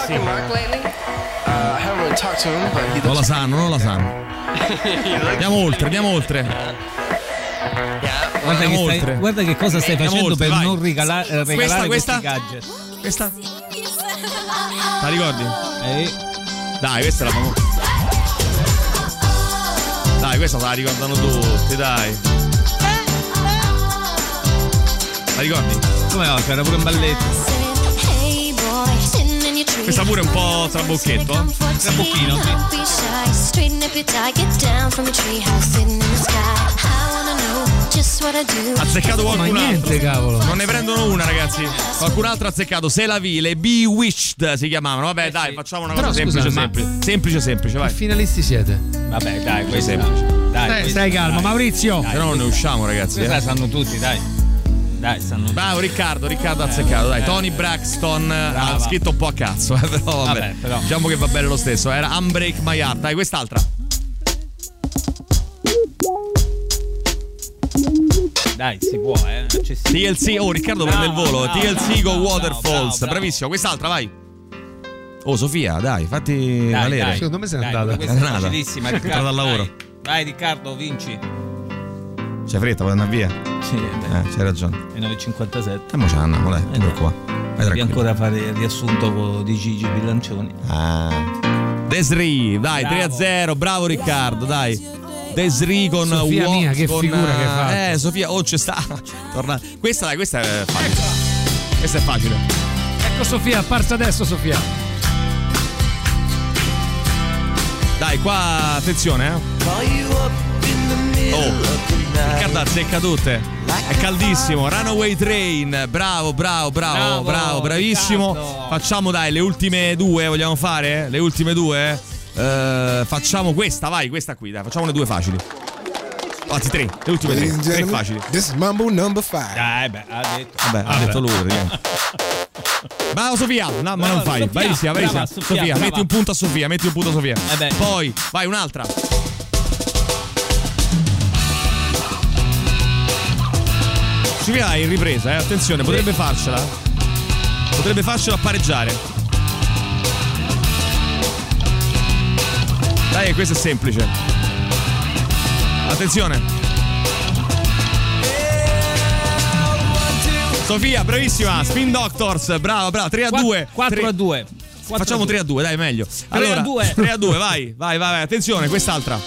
Non la sanno. Andiamo oltre. Guarda che cosa stai facendo per non regalare questa gadget. Questa? La ricordi? Dai, questa è la famosa. Dai, questa la ricordano tutti, dai. La ricordi? Come no, c'era pure un balletto. Questa pure è un po' trabocchetto. Trabocchino, sì. Ha azzeccato qualcun altro. Niente, cavolo. Non ne prendono una, ragazzi. Qualcun altro ha azzeccato. Se la vi, le Bewitched si chiamavano. Vabbè, dai, facciamo una cosa semplice. Vai. Che finalisti siete? Vabbè, dai, questo è semplice. Dai, stai calmo, Maurizio. Se no non ne usciamo, ragazzi. Questa sanno tutti, dai. Bravo Riccardo ha azzeccato, dai. Tony Braxton ha scritto un po' a cazzo, però vabbè. Diciamo che va bene lo stesso. Era Unbreak My Heart. Dai, quest'altra. Dai, si può, TLC, Riccardo prende il volo. TLC con Waterfalls. Bravissimo, quest'altra, vai. Sofia, dai, fatti valere. Secondo me sei andata. Questa è facilissima, Riccardo. Dal lavoro. Vai Riccardo, vinci. C'è fretta, vuoi andare via? Sì, c'hai ragione. È 9.57. Mo ce l'andiamo, dai, qua. Devi ancora fare il riassunto di Gigi Bilancioni. Desri, dai, 3-0, bravo Riccardo, dai. Desri con Sofia mia, che figura che fa. Sofia, c'è sta. Torna. Questa è facile. Questa è facile. Ecco Sofia, apparsa adesso Sofia. Dai, qua attenzione, Riccardo azzecca tutte. È caldissimo. Runaway Train, bravo, bravissimo. Cazzo. Facciamo dai le ultime due, vogliamo fare? Le ultime due? Facciamo questa, vai, questa qui, dai, facciamo le due facili. Anzi, tre, le ultime tre facili. This is Mambo number 5. Ha detto lui. Bravo Sofia, no, ma non fai. Sofia, bravissima. Brava, Sofia, metti un punto a Sofia, Poi, vai, un'altra. Sofia è in ripresa, attenzione, potrebbe farcela a pareggiare. Dai, questo è semplice. Attenzione. Sofia, bravissima. Spin Doctors, brava, 3-2. 4-2. Facciamo 3-2, dai, meglio. Allora, 3-2, vai, attenzione, quest'altra.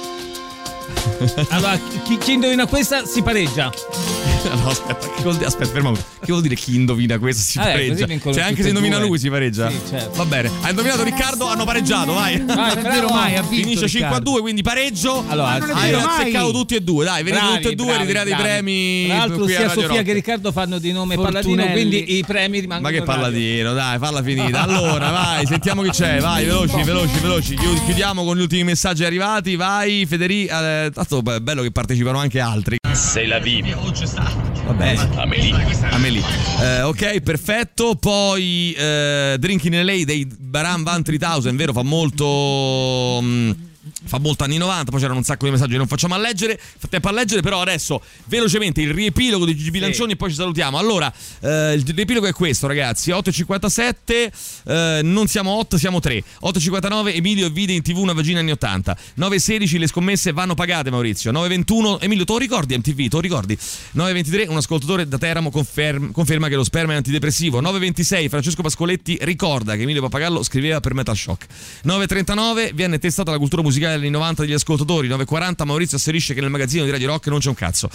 Allora, chi indovina questa si pareggia. No, aspetta, ferma. Che vuol dire chi indovina questa si pareggia? Cioè, anche se indovina lui si pareggia? Sì, certo. Va bene. Ha indovinato Riccardo, hanno pareggiato, vai. Vai, però mai ha vinto. Finisce 5-2, quindi pareggio. Allora, hai azzeccato tutti e due. Dai, venite tutti e due, ritirate i premi. Tra l'altro sia Sofia che Riccardo fanno di nome Palladino, quindi i premi rimangono. Ma che Palladino, dai, falla finita. Allora, vai, sentiamo chi c'è. Vai, veloci. Chiudiamo con gli ultimi messaggi arrivati. Vai, Federico. Tanto è bello che partecipano anche altri. Sei la vivi. Va bene. Amelie. Ok, perfetto. Poi Drinking in LA dei Baran Van 3000, vero? Fa molto anni 90, poi c'erano un sacco di messaggi che non facciamo fa tempo a leggere, però adesso velocemente il riepilogo di Gigi Bilancioni e poi ci salutiamo. Allora, il riepilogo è questo, ragazzi. 8.57, non siamo 8, siamo 3. 8.59, Emilio vide in TV una vagina anni 80. 9.16, le scommesse vanno pagate, Maurizio. 9.21, Emilio, te lo ricordi MTV? Te lo ricordi? 9.23, un ascoltatore da Teramo conferma che lo sperma è antidepressivo. 9.26, Francesco Pascoletti ricorda che Emilio Pappagallo scriveva per Metal Shock. 9.39, viene testata la cultura musicale degli 90 degli ascoltatori. 9.40, Maurizio asserisce che nel magazzino di Radio Rock non c'è un cazzo.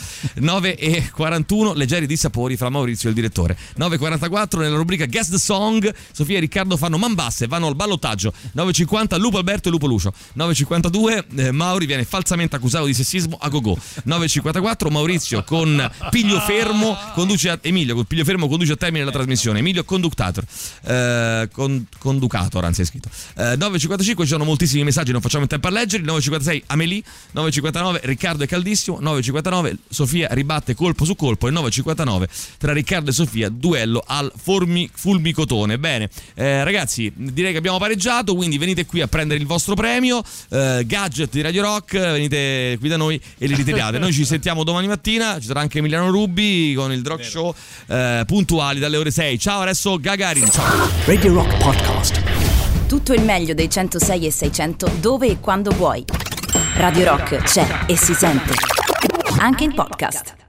9.41, leggeri dissapori fra Maurizio e il direttore. 9.44, nella rubrica Guess the Song, Sofia e Riccardo fanno man basse, vanno al ballottaggio. 9.50, Lupo Alberto e Lupo Lucio. 9.52, Mauri viene falsamente accusato di sessismo a gogo. 9.54, Maurizio con piglio fermo Emilio con piglio fermo conduce a termine la trasmissione. Emilio conductator, conducator, anzi è scritto. 9.55, ci sono moltissimi messaggi, non facciamo in tempo a leggere. 9.56 Amelie, 9.59 Riccardo è caldissimo, 9.59 Sofia ribatte colpo su colpo e 9.59 tra Riccardo e Sofia duello al fulmicotone. Bene, ragazzi, direi che abbiamo pareggiato, quindi venite qui a prendere il vostro premio, gadget di Radio Rock, venite qui da noi e li ritiriate. Noi ci sentiamo domani mattina, ci sarà anche Emiliano Rubi con il Rock Show, puntuali dalle ore 6. Ciao, adesso Gagarin, ciao. Radio Rock Podcast. Tutto il meglio dei 106 e 600 dove e quando vuoi. Radio Rock c'è e si sente. Anche in podcast.